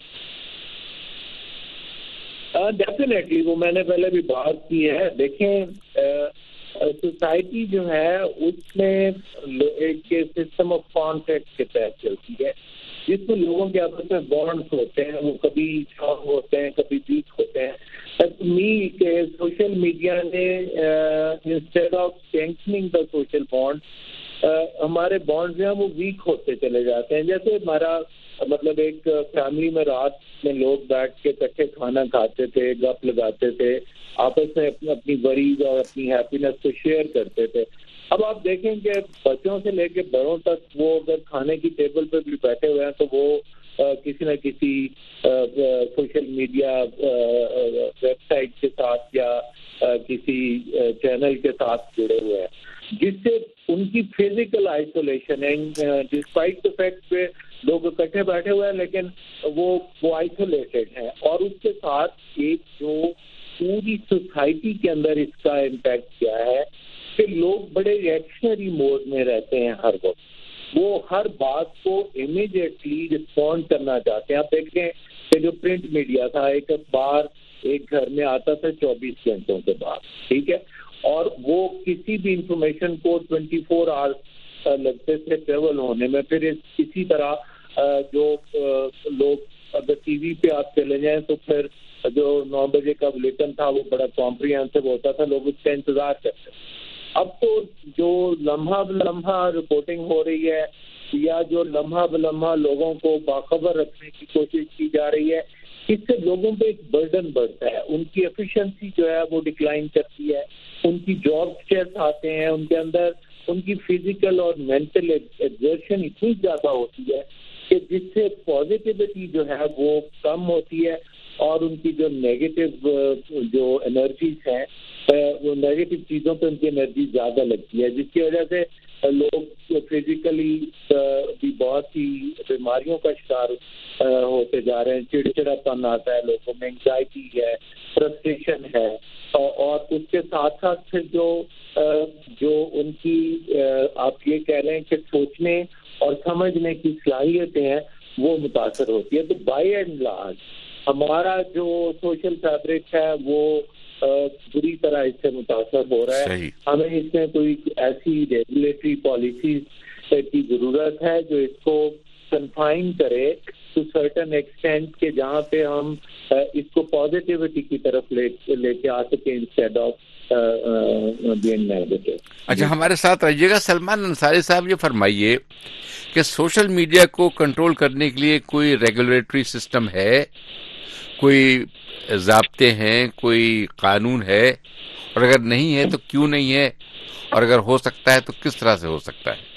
ڈیفینیٹلی وہ میں نے پہلے بھی بات کی ہے. دیکھیں سوسائٹی جو ہے اس میں ایک سسٹم آف کانٹیکٹ کے تحت چلتی ہے جس میں لوگوں کے آپس میں بانڈس ہوتے ہیں، وہ کبھی اسٹرانگ ہوتے ہیں کبھی ویک ہوتے ہیں. کہ سوشل میڈیا نے instead of strengthening the social bond ہمارے بانڈ جو ہیں وہ ویک ہوتے چلے جاتے ہیں. جیسے ہمارا مطلب ایک فیملی میں رات میں لوگ بیٹھ کے اکٹھے کھانا کھاتے تھے، گپ لگاتے تھے، آپس میں اپنی وریز اور اپنی ہیپینس کو شیئر کرتے تھے. اب آپ دیکھیں کہ بچوں سے لے کے بڑوں تک وہ اگر کھانے کی ٹیبل پہ بھی بیٹھے ہوئے ہیں تو وہ کسی نہ کسی سوشل میڈیا ویب سائٹ کے ساتھ یا کسی چینل کے ساتھ جڑے ہوئے ہیں، جس سے ان کی فزیکل آئسولیشن ہے. ڈسپائٹ دا فیکٹ پہ لوگ اکٹھے بیٹھے ہوئے ہیں لیکن وہ آئسولیٹڈ ہیں. اور اس کے ساتھ ایک جو پوری سوسائٹی کے اندر اس کا امپیکٹ کیا ہے کہ لوگ بڑے ریئیکشنری موڈ میں رہتے ہیں ہر وقت. وہ ہر بات کو امیڈیٹلی رسپونڈ کرنا چاہتے ہیں. آپ دیکھیں کہ جو پرنٹ میڈیا تھا، ایک اخبار ایک گھر میں آتا تھا 24 گھنٹوں کے بعد, ٹھیک ہے, اور وہ کسی بھی انفارمیشن کو 24 آورس لگتے تھے ٹریول ہونے میں. پھر اسی طرح جو لوگ اگر ٹی وی پہ آپ چلے جائیں تو پھر جو 9 بجے کا بلیٹن تھا وہ بڑا کمپریہنسو ہوتا تھا, لوگ اس کا انتظار کرتے. اب تو جو لمحہ بلمحہ رپورٹنگ ہو رہی ہے یا جو لمحہ بلمحہ لوگوں کو باخبر رکھنے کی کوشش کی جا رہی ہے, اس سے لوگوں پہ ایک برڈن بڑھتا ہے, ان کی ایفیشنسی جو ہے وہ ڈکلائن کرتی ہے, ان کی جاب اسٹریس آتے ہیں, ان کے اندر ان کی فزیکل اور مینٹل ایگزرشن اتنی زیادہ ہوتی ہے کہ جس سے پازیٹیوٹی جو ہے وہ کم ہوتی ہے اور ان کی جو نیگیٹو جو انرجیز ہیں وہ نیگیٹو چیزوں پہ ان کی انرجی زیادہ لگتی ہے, جس کی وجہ سے لوگ فزیکلی بھی بہت سی بیماریوں کا شکار ہوتے جا رہے ہیں. چڑچڑا پن آتا ہے لوگوں میں, انگزائٹی ہے, فرسٹریشن ہے, اور اس کے ساتھ ساتھ پھر جو ان کی آپ یہ کہہ رہے ہیں کہ سوچنے اور سمجھنے کی صلاحیتیں ہیں وہ متاثر ہوتی ہے. تو بائی اینڈ لارج ہمارا جو سوشل فیبرک ہے وہ بری طرح اس سے متاثر ہو رہا ہے. ہمیں اس میں کوئی ایسی ریگولیٹری پالیسیز کی ضرورت ہے جو اس کو کنفائن کرے ٹو سرٹن ایکسٹینٹ کہ جہاں پہ ہم اس کو پازیٹیوٹی کی طرف لے کے آ سکیں انسٹیڈ آف بینگ نیگیٹو. اچھا, ہمارے ساتھ رہیے گا. سلمان انصاری صاحب, یہ فرمائیے کہ سوشل میڈیا کو کنٹرول کرنے کے لیے کوئی ریگولیٹری سسٹم ہے, کوئی ضابطے ہیں, کوئی قانون ہے, اور اگر نہیں ہے تو کیوں نہیں ہے, اور اگر ہو سکتا ہے تو کس طرح سے ہو سکتا ہے؟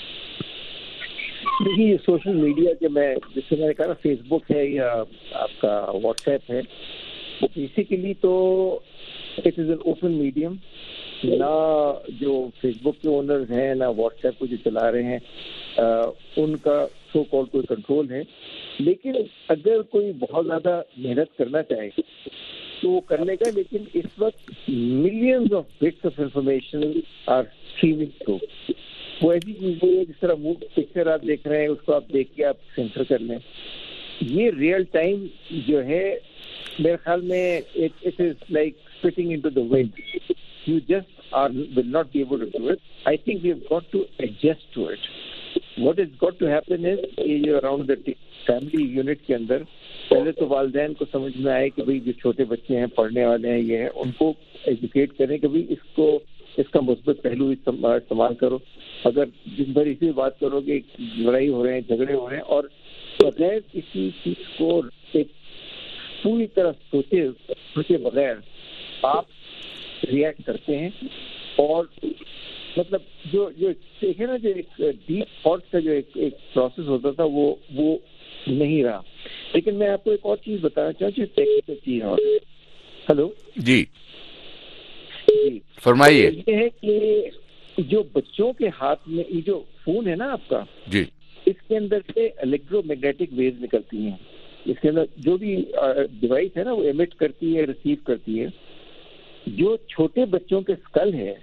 دیکھیے, یہ سوشل میڈیا کے میں جس سے میں نے کہا نا فیس بک ہے یا آپ کا واٹس ایپ ہے, بیسیکلی تو it is an open medium. نہ جو فیس بک کے اونرز ہیں نہ واٹس ایپ کو جو چلا رہے ہیں ان کا سو کال کوئی کنٹرول ہے. لیکن اگر کوئی بہت زیادہ محنت کرنا چاہے تو وہ کر لے گا. لیکن اس وقت millions of bits of information are streaming through. وہ ایسی چیز ہے جس طرح موو پکچر آپ دیکھ رہے ہیں اس کو آپ دیکھ کے آپ سینسر کر لیں. یہ ریئل ٹائم جو ہے میرے خیال میں it is like spitting into the wind. You just will not be able to do it. I think we have got to adjust to it. What has got to happen is around the family unit کے اندر پہلے تو والدین کو سمجھ میں آئے کہ بھئی جو چھوٹے بچے ہیں پڑھنے والے ہیں یہ ہیں, ان کو ایجوکیٹ کریں کہ بھئی اس کا مثبت پہلو استعمال کرو. اگر دن بھر اسی بات کرو کہ لڑائی ہو رہے ہیں, جھگڑے ہو رہے ہیں, اور بغیر کسی چیز کو پوری طرح سوچے بغیر آپ ریئیکٹ کرتے ہیں, اور مطلب جو دیکھیں نا جو ایک ڈیپ تھاٹ کا جو ایک پروسیس ہوتا تھا وہ نہیں رہا. لیکن میں آپ کو ایک اور چیز بتانا چاہوں جو ٹیکنیکل چیز ہے. ہلو جی فرمائیے. یہ ہے کہ جو بچوں کے ہاتھ میں یہ جو فون ہے نا آپ کا, جی, اس کے اندر سے الیکٹرو میگنیٹک ویوز نکلتی ہیں. اس کے اندر جو بھی ڈیوائس ہے نا وہ ایمٹ کرتی ہے, ریسیو کرتی ہے. جو چھوٹے بچوں کے اسکل ہے,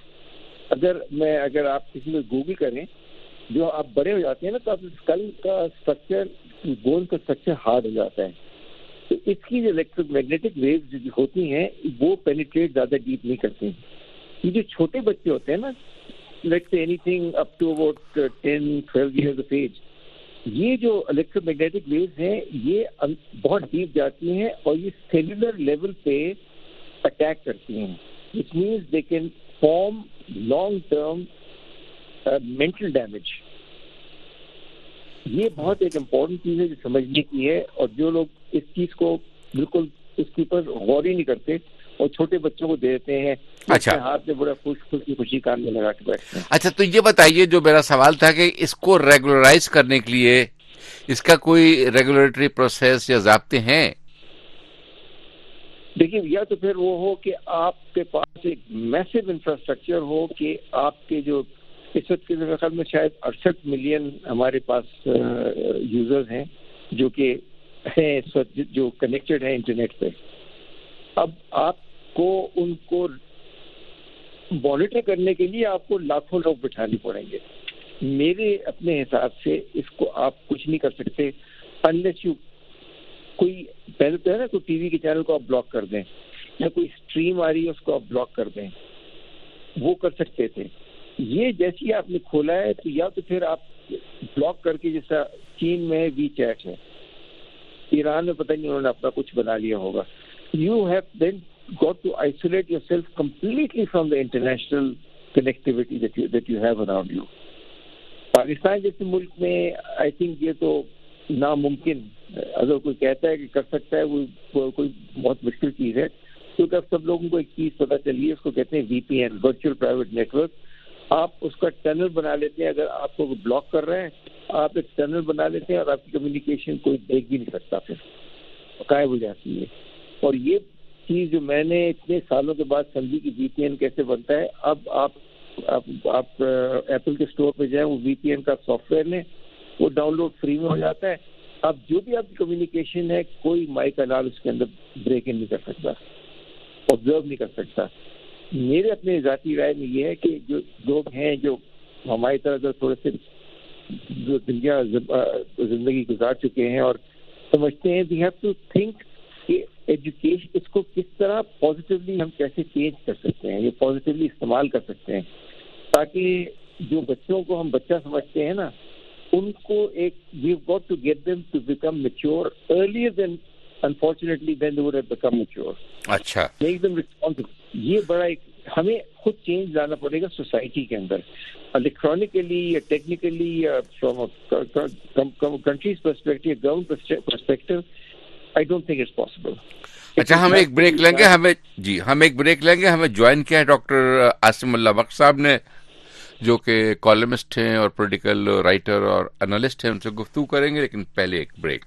اگر آپ کسی کو گوگل کریں, جو آپ بڑے ہو جاتے ہیں نا تو آپ اسکل کا اسٹرکچر, بون کا اسٹرکچر ہارڈ ہو جاتا ہے. تو اس کی جو الیکٹرو میگنیٹک ویوز جو ہوتی ہیں وہ پینیٹریٹ زیادہ ڈیپ نہیں کرتی ہیں. یہ جو چھوٹے بچے ہوتے ہیں نا, let's say anything up to about 10-12 years of age, یہ جو الیکٹرو میگنیٹک ویوز ہیں یہ بہت ڈیپ جاتی ہیں اور یہ سیلولر لیول پہ اٹیک کرتی ہیں. It means they can form long term mental damage. یہ بہت ایک امپورٹنٹ چیز ہے جو سمجھنے کی ہے, اور جو لوگ اس چیز کو بالکل اس کے اوپر غور ہی نہیں کرتے اور چھوٹے بچوں کو دے دیتے ہیں, اچھا ہاتھ میں بڑا خوشی کام میں لگا کے بیٹھتے ہیں. اچھا, تو یہ بتائیے, جو میرا سوال تھا کہ اس کو ریگولرائز کرنے کے لیے اس کا کوئی ریگولیٹری پروسیس یا ضابطے ہیں؟ دیکھیے, یا تو پھر وہ ہو کہ آپ کے پاس ایک میسو انفراسٹرکچر ہو کہ آپ کے جو اس وقت کے خیال میں شاید 68 ملین ہمارے پاس یوزرز ہیں جو کہ ہیں اس وقت جو کنیکٹڈ ہیں انٹرنیٹ پہ. اب آپ کو ان کو مانیٹر کرنے کے لیے آپ کو لاکھوں لوگ بٹھانے پڑیں گے. میرے اپنے حساب سے اس کو آپ کچھ نہیں کر سکتے انلیس یو کوئی پہلے تو ہے نا کوئی ٹی وی کے چینل کو آپ بلاک کر دیں, یا کوئی اسٹریم آ رہی ہے اس کو آپ بلاک کر دیں, وہ کر سکتے تھے. یہ جیسی آپ نے کھولا ہے تو یا تو پھر آپ بلاک کر کے, جیسا چین میں وی چیٹ ہے, ایران میں پتہ نہیں انہوں نے اپنا کچھ بنا لیا ہوگا. You have then got to isolate yourself completely from the international connectivity that you have around you. Pakistan جیسے ملک میں آئی تھنک یہ تو ناممکن, اگر کوئی کہتا ہے کہ کر سکتا ہے وہ کوئی بہت مشکل چیز ہے, کیونکہ اب سب لوگوں کو ایک چیز پتہ چلی ہے, اس کو کہتے ہیں V P N, virtual private network. آپ اس کا ٹنل بنا لیتے ہیں, اگر آپ کو بلاک کر رہے ہیں آپ ایک ٹنل بنا لیتے ہیں اور آپ کی کمیونیکیشن کوئی دیکھ بھی نہیں سکتا, پھر غائب ہو جاتی ہے. اور یہ چیز جو میں نے اتنے سالوں کے بعد سمجھی کہ وی پی این کیسے بنتا ہے, اب آپ ایپل کے اسٹور پہ جائیں, وہ وی پی این کا سافٹ ویئر لیں, وہ ڈاؤن لوڈ فری میں ہو جاتا ہے. اب جو بھی آپ کی کمیونیکیشن ہے کوئی مائک الارم اس کے اندر بریک ان نہیں کر سکتا, آبزرو نہیں کر سکتا. میرے اپنے ذاتی رائے میں یہ ہے کہ جو لوگ ہیں جو ہماری طرح تھوڑے سے جو دنیا زندگی گزار چکے ہیں اور سمجھتے ہیں, وی ہیو ٹو تھنک کہ ایجوکیشن اس کو کس طرح پازیٹیولی ہم کیسے چینج کر سکتے ہیں, یہ پازیٹیولی استعمال کر سکتے ہیں, تاکہ جو بچوں کو ہم بچہ سمجھتے ہیں نا, ان کو ایک we got to get them to become mature earlier than unfortunately then they would have become mature. اچھا, make them responsible. یہ بڑا ایک ہمیں خود چینج لانا پڑے گا سوسائٹی کے اندر, الیکٹرانکلی یا ٹیکنیکلی یا from countries perspective, government perspective, I don't think it's possible. اچھا, ہم ایک بریک لیں گے, ہم ایک بریک لیں گے. ہمیں جوائن کیا ہے ڈاکٹر عاصم اللہ بخش صاحب نے, جو کہ کالمسٹ ہیں اور پولیٹیکل رائٹر اور انالسٹ ہیں. ان سے گفتگو کریں گے, لیکن پہلے ایک بریک.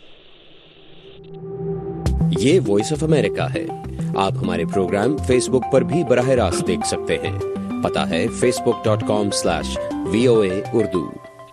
یہ وائس آف امریکہ ہے. آپ ہمارے پروگرام فیس بک پر بھی براہ راست دیکھ سکتے ہیں. پتہ ہے facebook.com/VOA Urdu.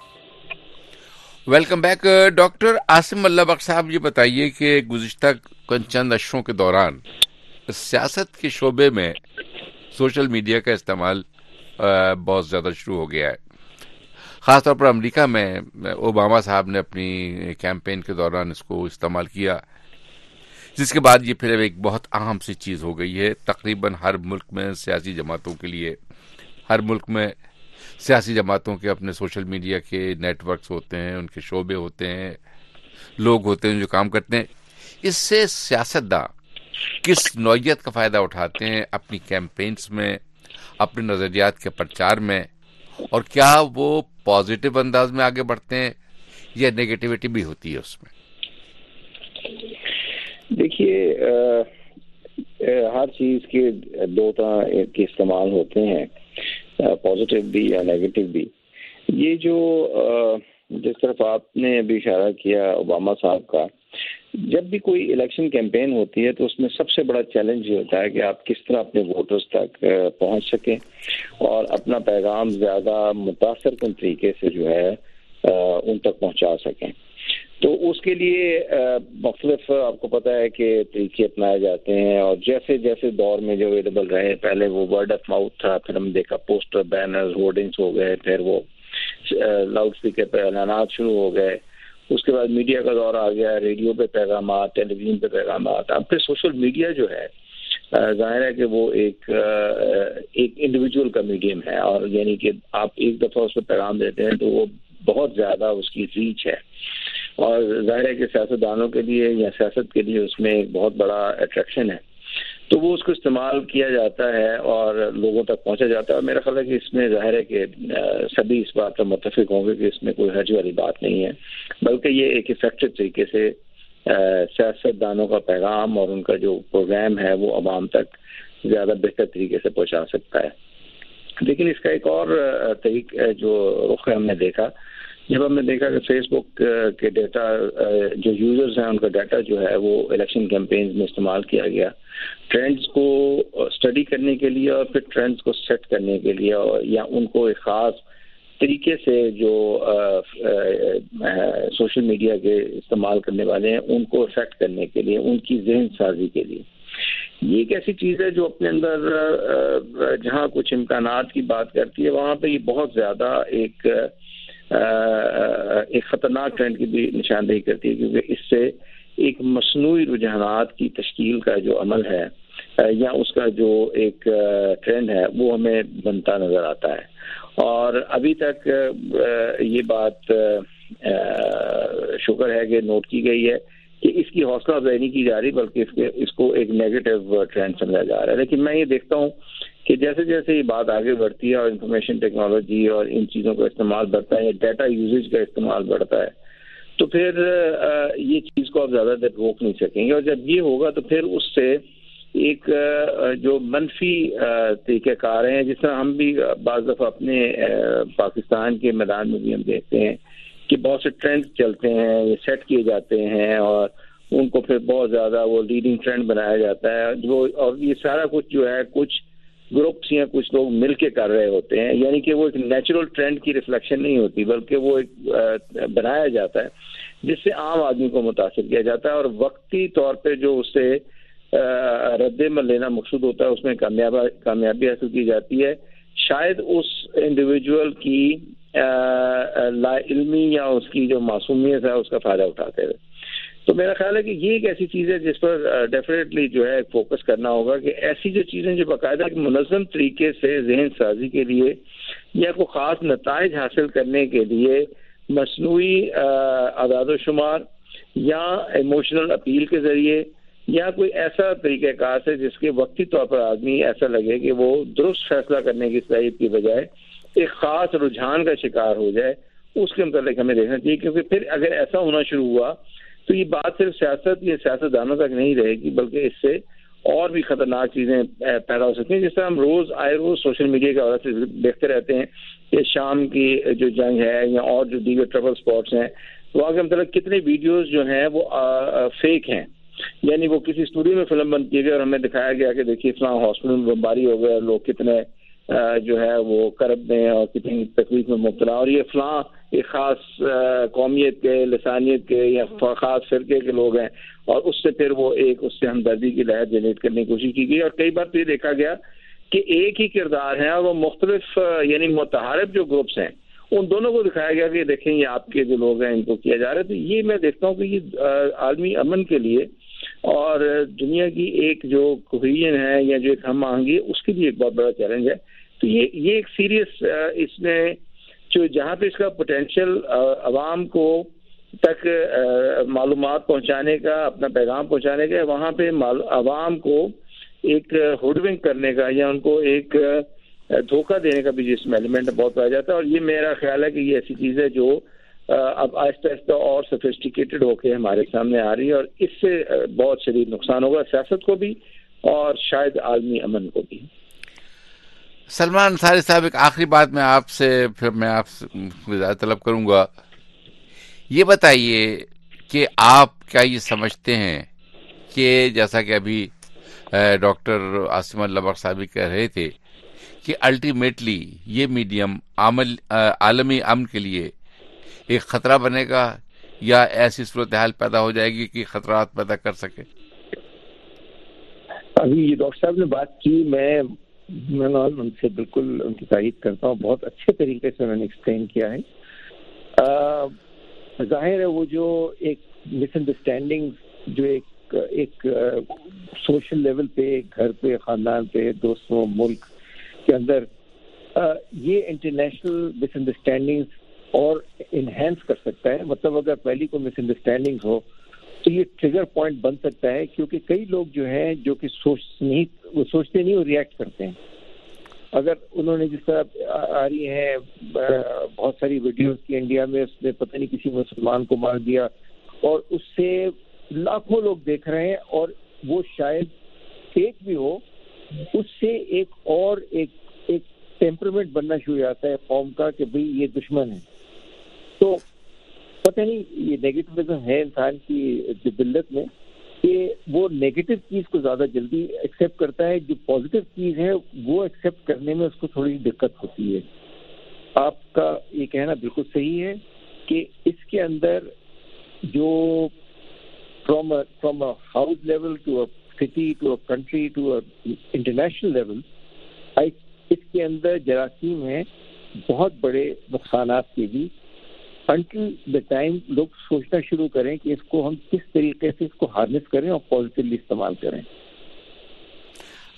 Welcome back. Doctor Asim Ullah Bakhsh صاحب, یہ بتائیے کہ گزشتہ چند اشروں کے دوران سیاست کے شعبے میں سوشل میڈیا کا استعمال بہت زیادہ شروع ہو گیا ہے. خاص طور پر امریکہ میں اوباما صاحب نے اپنی کیمپین کے دوران اس کو استعمال کیا, جس کے بعد یہ پھر ایک بہت اہم سی چیز ہو گئی ہے. تقریباً ہر ملک میں سیاسی جماعتوں کے لیے, ہر ملک میں سیاسی جماعتوں کے اپنے سوشل میڈیا کے نیٹ ورکس ہوتے ہیں, ان کے شعبے ہوتے ہیں, لوگ ہوتے ہیں جو کام کرتے ہیں. اس سے سیاستداں کس نوعیت کا فائدہ اٹھاتے ہیں اپنی کیمپینز میں, اپنے نظریات کے پرچار میں, اور کیا وہ پازیٹیو انداز میں آگے بڑھتے ہیں یا نیگیٹیوٹی بھی ہوتی ہے اس میں؟ دیکھیے, ہر چیز کے دو طرح کے استعمال ہوتے ہیں, پازیٹیو بھی یا نیگیٹو بھی. یہ جو جس طرف آپ نے ابھی اشارہ کیا اوباما صاحب کا, جب بھی کوئی الیکشن کیمپین ہوتی ہے تو اس میں سب سے بڑا چیلنج یہ ہوتا ہے کہ آپ کس طرح اپنے ووٹرز تک پہنچ سکیں اور اپنا پیغام زیادہ متاثر کن طریقے سے جو ہے ان تک پہنچا سکیں. تو اس کے لیے مختلف آپ کو پتہ ہے کہ طریقے اپنائے جاتے ہیں, اور جیسے جیسے دور میں جو اویلیبل رہے, پہلے وہ ورڈ آف ماؤتھ تھا, پھر ہم دیکھا پوسٹر, بینرز, ہورڈنگس ہو گئے, پھر وہ لاؤڈ اسپیکر پہ اعلانات شروع ہو گئے, اس کے بعد میڈیا کا دور آ گیا, ریڈیو پہ پیغامات, ٹیلی ویژن پہ پیغامات. اب پھر سوشل میڈیا جو ہے ظاہر ہے کہ وہ ایک انڈیویجول کا میڈیم ہے, اور یعنی کہ آپ ایک دفعہ اس پہ پیغام دیتے ہیں تو وہ بہت زیادہ اس کی ریچ ہے, اور ظاہر ہے کہ سیاستدانوں کے لیے یا سیاست کے لیے اس میں ایک بہت بڑا اٹریکشن ہے. تو وہ اس کو استعمال کیا جاتا ہے اور لوگوں تک پہنچا جاتا ہے. اور میرا خیال ہے کہ اس میں ظاہر ہے کہ سبھی اس بات پر متفق ہوں گے کہ اس میں کوئی حرج والی بات نہیں ہے, بلکہ یہ ایک افیکٹو طریقے سے سیاستدانوں کا پیغام اور ان کا جو پروگرام ہے وہ عوام تک زیادہ بہتر طریقے سے پہنچا سکتا ہے. لیکن اس کا ایک اور طریقہ جو رخ ہم نے دیکھا, جب ہم نے دیکھا کہ فیس بک کے ڈیٹا, جو یوزرز ہیں ان کا ڈیٹا جو ہے وہ الیکشن کیمپینز میں استعمال کیا گیا ٹرینڈز کو اسٹڈی کرنے کے لیے, اور پھر ٹرینڈز کو سیٹ کرنے کے لیے, یا ان کو ایک خاص طریقے سے جو سوشل میڈیا کے استعمال کرنے والے ہیں ان کو افیکٹ کرنے کے لیے, ان کی ذہن سازی کے لیے. یہ ایک ایسی چیز ہے جو اپنے اندر جہاں کچھ امکانات کی بات کرتی ہے, وہاں پہ یہ بہت زیادہ ایک خطرناک ٹرینڈ کی بھی نشاندہی کرتی ہے, کیونکہ اس سے ایک مصنوعی رجحانات کی تشکیل کا جو عمل ہے یا اس کا جو ایک ٹرینڈ ہے وہ ہمیں بنتا نظر آتا ہے. اور ابھی تک یہ بات شکر ہے کہ نوٹ کی گئی ہے کہ اس کی حوصلہ افزائی نہیں کی جا رہی بلکہ اس کو ایک نیگیٹو ٹرینڈ سمجھا جا رہا ہے. لیکن میں یہ دیکھتا ہوں کہ جیسے جیسے یہ بات آگے بڑھتی ہے اور انفارمیشن ٹیکنالوجی اور ان چیزوں کا استعمال بڑھتا ہے, ڈیٹا یوزیج کا استعمال بڑھتا ہے, تو پھر یہ چیز کو آپ زیادہ دیر روک نہیں سکیں گے. اور جب یہ ہوگا تو پھر اس سے ایک جو منفی طریقہ کار ہیں, جس طرح ہم بھی بعض دفعہ اپنے پاکستان کے میدان میں بھی ہم دیکھتے ہیں کہ بہت سے ٹرینڈ چلتے ہیں, یہ سیٹ کیے جاتے ہیں اور ان کو پھر بہت زیادہ وہ لیڈنگ ٹرینڈ بنایا جاتا ہے جو, اور یہ سارا کچھ جو ہے کچھ گروپس یا کچھ لوگ مل کے کر رہے ہوتے ہیں. یعنی کہ وہ ایک نیچرل ٹرینڈ کی ریفلیکشن نہیں ہوتی بلکہ وہ ایک بنایا جاتا ہے جس سے عام آدمی کو متاثر کیا جاتا ہے, اور وقتی طور پہ جو اس سے رد عمل لینا مقصود ہوتا ہے اس میں کامیابی حاصل کی جاتی ہے, شاید اس انڈیویجول کی لا علمی یا اس کی جو معصومیت ہے اس کا فائدہ اٹھاتے ہوئے. تو میرا خیال ہے کہ یہ ایک ایسی چیز ہے جس پر ڈیفینیٹلی جو ہے فوکس کرنا ہوگا کہ ایسی جو چیزیں جو باقاعدہ منظم طریقے سے ذہن سازی کے لیے یا کوئی خاص نتائج حاصل کرنے کے لیے مصنوعی اعداد و شمار یا ایموشنل اپیل کے ذریعے یا کوئی ایسا طریقہ کار سے جس کے وقتی طور پر آدمی ایسا لگے کہ وہ درست فیصلہ کرنے کی صلاحیت کی بجائے ایک خاص رجحان کا شکار ہو جائے, اس کے متعلق ہمیں دیکھنا چاہیے. کیونکہ پھر اگر ایسا ہونا شروع ہوا تو یہ بات صرف سیاست یا سیاستدانوں تک نہیں رہے گی بلکہ اس سے اور بھی خطرناک چیزیں پیدا ہو سکتی ہیں. جس طرح ہم روز سوشل میڈیا کی وجہ سے دیکھتے رہتے ہیں کہ شام کی جو جنگ ہے یا اور جو دیگر ٹربل سپاٹس ہیں وہاں کے متعلق کتنے ویڈیوز جو ہیں وہ فیک ہیں. یعنی وہ کسی اسٹوڈیو میں فلم بن کی گئی اور ہمیں دکھایا گیا کہ دیکھیے فلاں ہاسپٹل میں بمباری ہو گئے, لوگ کتنے جو ہے وہ کرب میں اور کتنی تکلیف میں مبتلا, اور یہ فلاں ایک خاص قومیت کے, لسانیت کے یا خاص فرقے کے لوگ ہیں, اور اس سے پھر وہ ایک اس سے ہمدردی کی لہر جنریٹ کرنے کی کوشش کی گئی. اور کئی بار تو یہ دیکھا گیا کہ ایک ہی کردار ہیں اور وہ مختلف یعنی متحارب جو گروپس ہیں ان دونوں کو دکھایا گیا کہ دیکھیں یہ آپ کے جو لوگ ہیں ان کو کیا جا رہا ہے. تو یہ میں دیکھتا ہوں کہ یہ عالمی امن کے لیے اور دنیا کی ایک جو کوہیژن ہے یا جو ایک ہم آہنگی ہے اس کے لیے ایک بہت بڑا چیلنج ہے. تو یہ ایک سیریس اس میں جو جہاں پہ اس کا پوٹینشیل عوام کو تک معلومات پہنچانے کا, اپنا پیغام پہنچانے کا, وہاں پہ عوام کو ایک ہوڈونگ کرنے کا یا ان کو ایک دھوکہ دینے کا بھی جس میں ایلیمنٹ بہت پایا جاتا ہے. اور یہ میرا خیال ہے کہ یہ ایسی چیز ہے جو اب آہستہ آہستہ اور سفسٹیکیٹڈ ہو کے ہمارے سامنے آ رہی ہے, اور اس سے بہت شدید نقصان ہوگا سیاست کو بھی اور شاید عالمی امن کو بھی. سلمان انصاری صاحب, ایک آخری بات میں آپ سے وضاحت طلب کروں گا. یہ بتائیے کہ آپ کیا یہ سمجھتے ہیں کہ جیسا کہ ابھی ڈاکٹر عاصم اللہ بخش صاحب کہہ رہے تھے کہ الٹیمیٹلی یہ میڈیم عالمی امن کے لیے ایک خطرہ بنے گا یا ایسی صورتحال پیدا ہو جائے گی کہ خطرات پیدا کر سکے؟ ابھی یہ ڈاکٹر صاحب نے بات کی, میں ان سے بالکل ان کی تعریف کرتا ہوں. بہت اچھے طریقے سے انہوں نے ایکسپلین کیا ہے. ظاہر ہے وہ جو ایک مس انڈرسٹینڈنگ جو ایک سوشل لیول پہ, گھر پہ, خاندان پہ, دوستوں, ملک کے اندر یہ انٹرنیشنل مس انڈرسٹینڈنگ اور انہینس کر سکتا ہے. مطلب اگر پہلی کوئی مس انڈرسٹینڈنگ ہو تو یہ ٹریگر پوائنٹ بن سکتا ہے, کیونکہ کئی لوگ جو ہیں جو کہ سوچتے نہیں, وہ ریئیکٹ کرتے ہیں. اگر انہوں نے جس طرح آ رہی ہیں بہت ساری ویڈیوز کی انڈیا میں, اس نے پتہ نہیں کسی مسلمان کو مار دیا اور اس سے لاکھوں لوگ دیکھ رہے ہیں, اور وہ شاید فیک بھی ہو, اس سے ایک ٹیمپرمنٹ بننا شروع ہو جاتا ہے قوم کا کہ بھئی یہ دشمن ہے. تو پتہ نہیں یہ نیگیٹیوزم ہے انسان کی جبلت میں کہ وہ نیگیٹو چیز کو زیادہ جلدی ایکسیپٹ کرتا ہے, جو پازیٹیو چیز ہے وہ ایکسیپٹ کرنے میں اس کو تھوڑی دقت ہوتی ہے. آپ کا یہ کہنا بالکل صحیح ہے کہ اس کے اندر جو from a house level to a city to a country to a international level, اس کے اندر جراثیم ہیں بہت بڑے نقصانات کے بھی, انٹل دا ٹائم لوگ سوچنا شروع کریں کہ اس کو ہم کس طریقے سے اس کو ہارنس کریں اور پازیٹیولی استعمال کریں.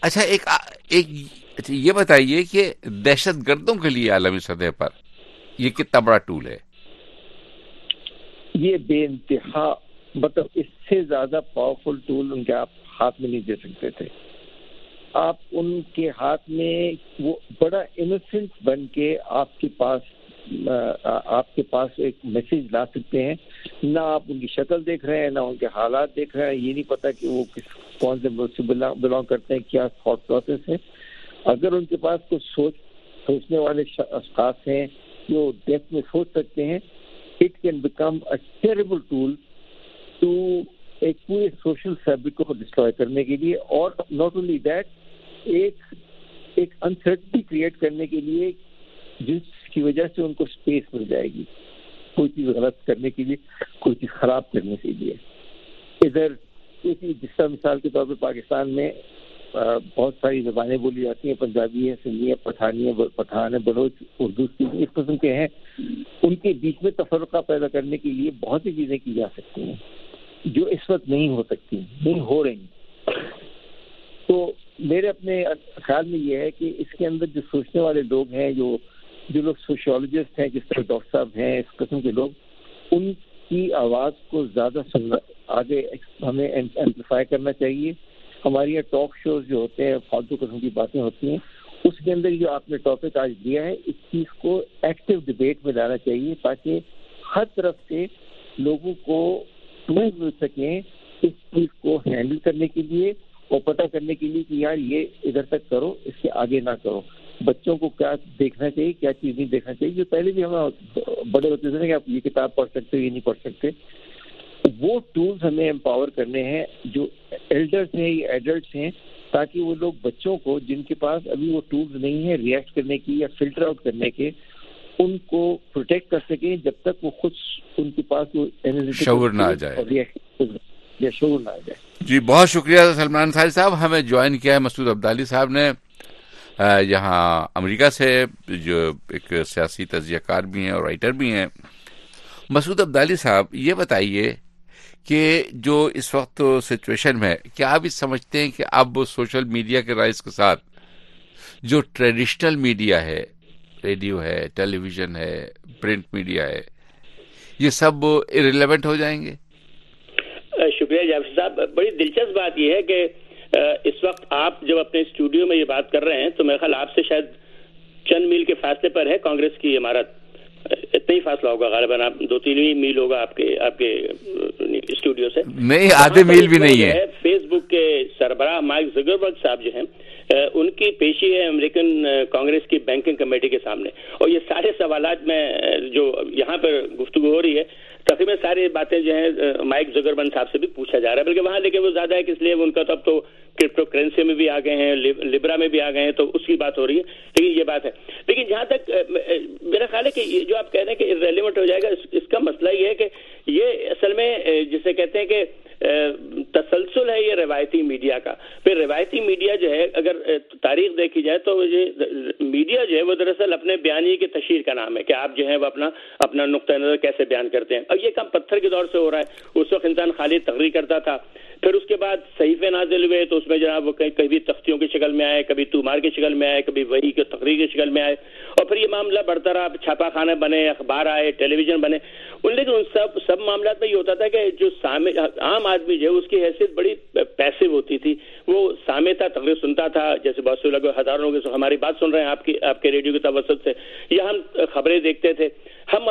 اچھا یہ بتائیے کہ دہشت گردوں کے لیے عالمی سطح پر یہ کتنا بڑا ٹول ہے؟ یہ بے انتہا، مطلب اس سے زیادہ پاورفل ٹول ان کے آپ ہاتھ میں نہیں دے سکتے تھے. آپ ان کے ہاتھ میں وہ بڑا انوسنٹ بن کے آپ کے پاس ایک میسج لا سکتے ہیں. نہ آپ ان کی شکل دیکھ رہے ہیں، نہ ان کے حالات دیکھ رہے ہیں، یہ نہیں پتا کہ وہ کون سے ملک سے بلانگ کرتے ہیں، کیا تھاٹ پروسیس ہے. اگر ان کے پاس کچھ سوچنے والے اشخاص ہیں جو ڈیپتھ میں سوچ سکتے ہیں، it can become a terrible tool to ایک پورے سوشل فیبرک کو ڈسٹروائے کرنے کے لیے. اور ناٹ اونلی دیٹ، ایک انسرٹنٹی کریٹ کرنے کے لیے جس کی وجہ سے ان کو اسپیس مل جائے گی کوئی چیز غلط کرنے کے لیے، کوئی چیز خراب کرنے کے لیے. ادھر جس طرح مثال کے طور پہ پاکستان میں بہت ساری زبانیں بولی جاتی ہیں، پنجابی ہے، سندھی ہے، پٹھان ہے، بلوچ، اردو اس قسم کے ہیں. ان کے بیچ میں تفرقہ پیدا کرنے کے لیے بہت سی چیزیں کی جا سکتی ہیں جو اس وقت نہیں ہو سکتی، نہیں ہو رہی. تو میرے اپنے خیال میں یہ ہے کہ اس کے اندر جو سوچنے والے لوگ ہیں، جو لوگ سوشیولوجسٹ ہیں، جس طرح ڈاکٹر صاحب ہیں، اس قسم کے لوگ، ان کی آواز کو زیادہ آگے ہمیں ایمپلیفائی کرنا چاہیے. ہماری یہ ٹاک شوز جو ہوتے ہیں، فالتو قسم کی باتیں ہوتی ہیں، اس کے اندر جو آپ نے ٹاپک آج دیا ہے، اس چیز کو ایکٹیو ڈبیٹ میں لانا چاہیے تاکہ ہر طرف سے لوگوں کو ٹولز مل سکیں اس چیز کو ہینڈل کرنے کے لیے اور پتہ کرنے کے لیے کہ یار یہ ادھر تک کرو، اس کے آگے نہ کرو. بچوں کو کیا دیکھنا چاہیے، کیا چیز نہیں دیکھنا چاہیے. جو پہلے بھی ہمیں بڑے ہوتے تھے کہ آپ یہ کتاب پڑھ سکتے ہو، یہ نہیں پڑھ سکتے. وہ ٹولز ہمیں امپاور کرنے ہیں جو ایلڈرز ہیں یا ایڈلٹس ہیں، تاکہ وہ لوگ بچوں کو جن کے پاس ابھی وہ ٹولز نہیں ہیں ریئیکٹ کرنے کی یا فلٹر آؤٹ کرنے کے، ان کو پروٹیکٹ کر سکیں جب تک وہ خود ان کے پاس وہ شعور نہ آ جائے یا شعور نہ آ جائے. جی بہت شکریہ سلمان صالح صاحب. ہمیں جوائن کیا ہے مسعود عبدالی صاحب نے، یہاں امریکہ سے، جو ایک سیاسی تجزیہ کار بھی ہیں اور رائٹر بھی ہیں. مسعود عبدالی صاحب، یہ بتائیے کہ جو اس وقت سچویشن میں، کیا آپ اس سمجھتے ہیں کہ اب سوشل میڈیا کے رائز کے ساتھ جو ٹریڈیشنل میڈیا ہے، ریڈیو ہے، ٹیلی ویژن ہے، پرنٹ میڈیا ہے، یہ سب ارریلیونٹ ہو جائیں گے؟ شکریہ جعفر صاحب. بڑی دلچسپ بات یہ ہے کہ اس وقت آپ جب اپنے اسٹوڈیو میں یہ بات کر رہے ہیں تو میرے خیال آپ سے شاید چند میل کے فاصلے پر ہے کانگریس کی عمارت. اتنا ہی فاصلہ ہوگا غالباً، آپ 2-3 میل ہوگا آپ کے اسٹوڈیو سے. نہیں، آدھے میل بھی نہیں ہے. فیس بک کے سربراہ مائک زکربرگ صاحب جو ہیں، ان کی پیشی ہے امریکن کانگریس کی بینکنگ کمیٹی کے سامنے، اور یہ سارے سوالات میں جو یہاں پر گفتگو ہو رہی ہے، تقریباً ساری باتیں جو ہیں مائک زکربرگ صاحب سے بھی پوچھا جا رہا ہے. بلکہ وہاں دیکھیں وہ زیادہ ہے کہ اس لیے ان کا تو اب تو کرپٹو کرنسی میں بھی آ گئے ہیں، لبرا میں بھی آ گئے ہیں، تو اس کی بات ہو رہی ہے. لیکن یہ بات ہے. لیکن جہاں تک میرا خیال ہے کہ یہ جو آپ کہہ رہے ہیں کہ ارریلیونٹ ہو جائے گا، اس کا مسئلہ یہ ہے کہ یہ اصل میں جسے کہتے ہیں کہ تسلسل ہے یہ روایتی میڈیا کا. پھر روایتی میڈیا جو ہے، اگر تاریخ دیکھی جائے تو یہ میڈیا جو ہے وہ دراصل اپنے بیانیے کی تشہیر کا نام ہے کہ آپ جو ہے وہ اپنا نقطۂ نظر کیسے بیان کرتے ہیں. اب یہ کام پتھر کے دور سے ہو رہا ہے. اس وقت انسان خالی تقریر کرتا تھا، پھر اس کے بعد صحیفے نازل ہوئے تو اس میں جناب وہ کبھی تختیوں کی شکل میں آئے، کبھی تومار کی شکل میں آئے، کبھی وحی کی تقریر کی شکل میں آئے، اور پھر یہ معاملہ بڑھتا رہا. چھاپا خانے بنے، اخبار آئے، ٹیلی ویژن بنے. لیکن ان سب معاملات میں یہ ہوتا تھا کہ جو عام آدمی جو ہے اس کی حیثیت بڑی پیسو ہوتی تھی. وہ سامع تھا، تقریر سنتا تھا، جیسے بہت سے لوگ ہزاروں لوگ ہماری بات سن رہے ہیں آپ کے ریڈیو کے توسط سے، یا ہم خبریں دیکھتے تھے. ہم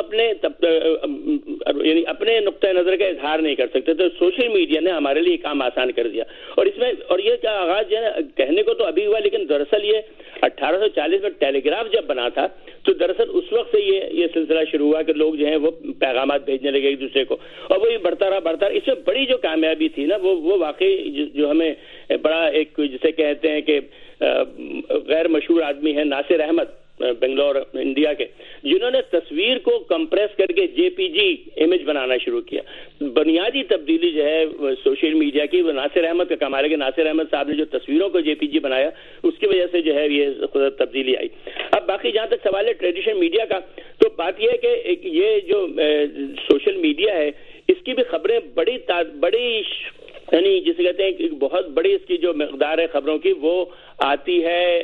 یعنی اپنے نقطۂ نظر کا اظہار نہیں کر سکتے. تو سوشل میڈیا نے ہمارے لیے کام آسان کر دیا. اور یہ کیا آغاز جو ہے کہنے کو تو ابھی ہوا، لیکن دراصل یہ 1840 میں ٹیلی گراف جب بنا تھا تو دراصل اس وقت سے یہ سلسلہ شروع ہوا کہ لوگ جو ہیں وہ پیغامات بھیجنے لگے ایک دوسرے کو، اور وہ بڑھتا رہا. اس میں بڑی جو کامیابی تھی نا، وہ واقعی جو ہمیں بڑا ایک جسے کہتے ہیں کہ غیر مشہور آدمی ہے ناصر احمد، بنگلور انڈیا کے، جنہوں نے تصویر کو کمپریس کر کے JPG امیج بنانا شروع کیا. بنیادی تبدیلی جو ہے سوشل میڈیا کی وہ ناصر احمد کا کمال ہے کہ ناصر احمد صاحب نے جو تصویروں کو JPG بنایا، اس کی وجہ سے جو ہے یہ تبدیلی آئی. اب باقی جہاں تک سوال ہے ٹریڈیشنل میڈیا کا، تو بات یہ ہے کہ یہ جو سوشل میڈیا ہے، اس کی بھی خبریں بڑی یعنی جسے کہتے ہیں ایک بہت بڑی اس کی جو مقدار ہے خبروں کی وہ آتی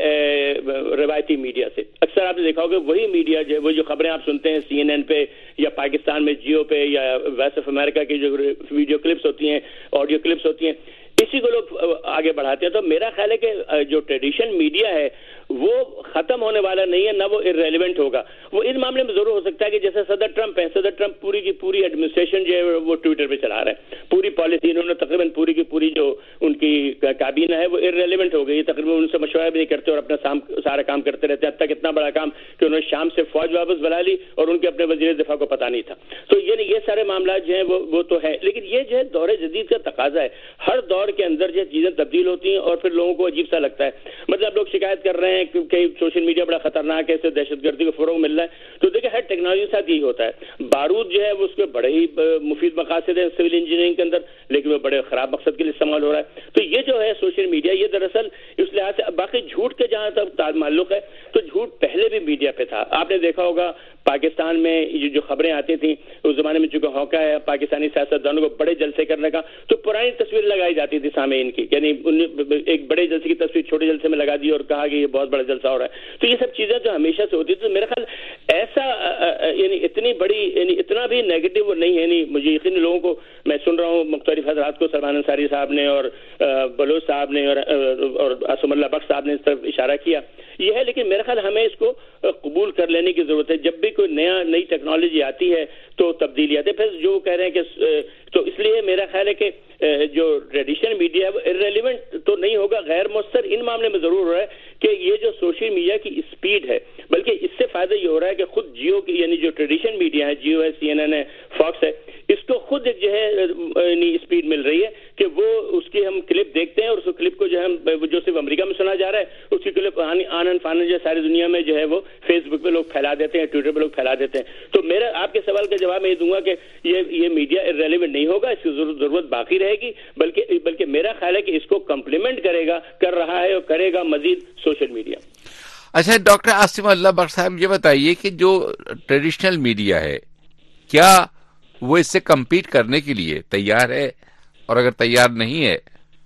ہے روایتی میڈیا سے. اکثر آپ نے دیکھا ہوگا وہی میڈیا جو وہ جو خبریں آپ سنتے ہیں CNN پہ یا پاکستان میں جیو پہ یا وائس آف امریکہ کی جو ویڈیو کلپس ہوتی ہیں, آڈیو کلپس ہوتی ہیں, اسی کو لوگ آگے بڑھاتے ہیں. تو میرا خیال ہے کہ جو ٹریڈیشن میڈیا ہے وہ ختم ہونے والا نہیں ہے, نہ وہ ارریلیونٹ ہوگا. وہ اس معاملے میں ضرور ہو سکتا ہے کہ جیسے صدر ٹرمپ ہے, صدر ٹرمپ پوری کی پوری ایڈمنسٹریشن جو ہے وہ ٹویٹر پہ چلا رہا ہے, پوری پالیسی انہوں نے تقریباً پوری کی پوری جو ان کی کابینہ ہے وہ ارریلیونٹ ہو گئی. تقریباً ان سے مشورہ بھی نہیں کرتے اور اپنا سارا کام کرتے رہتے ہیں. اب تک اتنا بڑا کام کہ انہوں نے شام سے فوج واپس بلا لی اور ان کے اپنے وزیر دفاع کو پتہ نہیں تھا. تو یہ سارے معاملات جو ہیں وہ تو ہے, لیکن یہ جو ہے دور جدید کا تقاضا ہے. ہر دور کے اندر جو چیزیں تبدیل ہوتی ہیں اور پھر لوگوں کو عجیب سا لگتا ہے. مطلب لوگ شکایت کر رہے ہیں کہ سوشل میڈیا بڑا خطرناک ہے, اس سے دہشت گردی کو فروغ مل رہا ہے. تو دیکھیں ہر ٹیکنالوجی کے ساتھ یہی ہوتا ہے. بارود جو ہے وہ اس کے بڑے ہی مفید مقاصد ہیں سول انجینئرنگ کے اندر, لیکن وہ بڑے خراب مقصد کے لیے استعمال ہو رہا ہے. تو یہ جو ہے سوشل میڈیا یہ دراصل اس لحاظ سے, باقی جھوٹ کے جہاں تک تعلق ہے تو جھوٹ پہلے بھی میڈیا پہ تھا. آپ نے دیکھا ہوگا پاکستان میں جو خبریں آتی تھیں اس زمانے میں, چونکہ ہوکا ہے پاکستانی سیاستدانوں کو بڑے جلسے کرنے کا, تو پرانی تصویر لگائی جاتی تھی سامعین کی, یعنی ایک بڑے جلسے کی تصویر چھوٹے جلسے میں لگا دی اور کہا کہ یہ بہت بڑا جلسہ ہو رہا ہے. تو یہ سب چیزیں جو ہمیشہ سے ہوتی تھی, تو میرا خیال ایسا یعنی اتنی بڑی یعنی اتنا بھی نیگیٹو نہیں ہے. یعنی مجھے یقین لوگوں کو میں سن رہا ہوں مختلف حضرات کو, سلمان انصاری صاحب نے اور بلوچ صاحب نے اور عاصم اللہ بخش صاحب نے اس طرف اشارہ کیا یہ ہے, لیکن میرا خیال ہمیں اس کو قبول کر لینے کی ضرورت ہے. جب بھی کوئی نئی ٹیکنالوجی آتی ہے تو تبدیلی آتی ہے. پھر جو کہہ رہے ہیں کہ تو اس لیے میرا خیال ہے کہ جو ٹریڈیشنل میڈیا ہے وہ ارریلیونٹ تو نہیں ہوگا, غیر مؤثر ان معاملے میں ضرور ہو رہا ہے کہ یہ جو سوشل میڈیا کی اسپیڈ ہے, بلکہ اس سے فائدہ یہ ہو رہا ہے کہ خود جیو کی یعنی جو ٹریڈیشنل میڈیا ہے, جیو ہے, CNN ہے, فاکس ہے, اس کو خود ایک جو ہے اسپیڈ مل رہی ہے کہ وہ اس کی ہم کلپ دیکھتے ہیں اور اس کلپ کو جو ہے جو صرف امریکہ میں سنا جا رہا ہے اس کی کلپ آنن فانن جو ساری دنیا میں جو ہے وہ فیس بک پہ لوگ پھیلا دیتے ہیں, ٹویٹر پہ لوگ پھیلا دیتے ہیں. تو میرا آپ کے سوال کا جواب میں یہ دوں گا کہ یہ میڈیا ارریلیونٹ نہیں ہوگا, اس کی ضرورت باقی رہے گی, بلکہ میرا خیال ہے کہ اس کو کمپلیمنٹ کر رہا ہے اور کرے گا مزید سوشل میڈیا. اچھا ڈاکٹر عاصم اللہ بخش صاحب یہ بتائیے کہ جو ٹریڈیشنل میڈیا ہے کیا وہ اس سے کمپیٹ کرنے کے لیے تیار ہے, اور اگر تیار نہیں ہے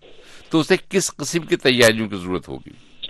تو اسے کس قسم کی تیاریوں کی ضرورت ہوگی؟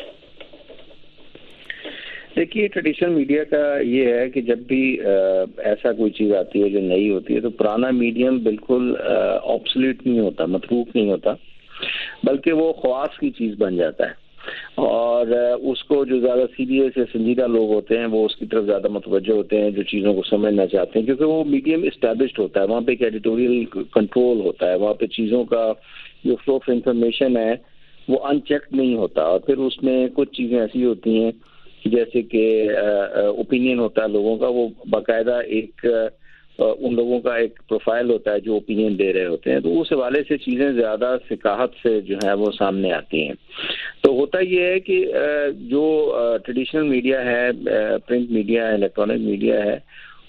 دیکھیے ٹریڈیشنل میڈیا کا یہ ہے کہ جب بھی ایسا کوئی چیز آتی ہے جو نئی ہوتی ہے تو پرانا میڈیم بالکل آبسلیٹ نہیں ہوتا, متروک نہیں ہوتا, بلکہ وہ خواص کی چیز بن جاتا ہے. اور اس کو جو زیادہ سیریس یا سنجیدہ لوگ ہوتے ہیں وہ اس کی طرف زیادہ متوجہ ہوتے ہیں, جو چیزوں کو سمجھنا چاہتے ہیں, کیونکہ وہ میڈیم اسٹیبلشڈ ہوتا ہے, وہاں پہ ایک ایڈیٹوریل کنٹرول ہوتا ہے, وہاں پہ چیزوں کا جو فلو آف انفارمیشن ہے وہ ان چیکڈ نہیں ہوتا. اور پھر اس میں کچھ چیزیں ایسی ہوتی ہیں جیسے کہ اوپینین ہوتا ہے لوگوں کا, وہ باقاعدہ ایک ان لوگوں کا ایک پروفائل ہوتا ہے جو اوپینین دے رہے ہوتے ہیں, تو اس حوالے سے چیزیں زیادہ ثقافت سے جو ہے وہ سامنے آتی ہیں. تو ہوتا یہ ہے کہ جو ٹریڈیشنل میڈیا ہے, پرنٹ میڈیا ہے, الیکٹرانک میڈیا ہے,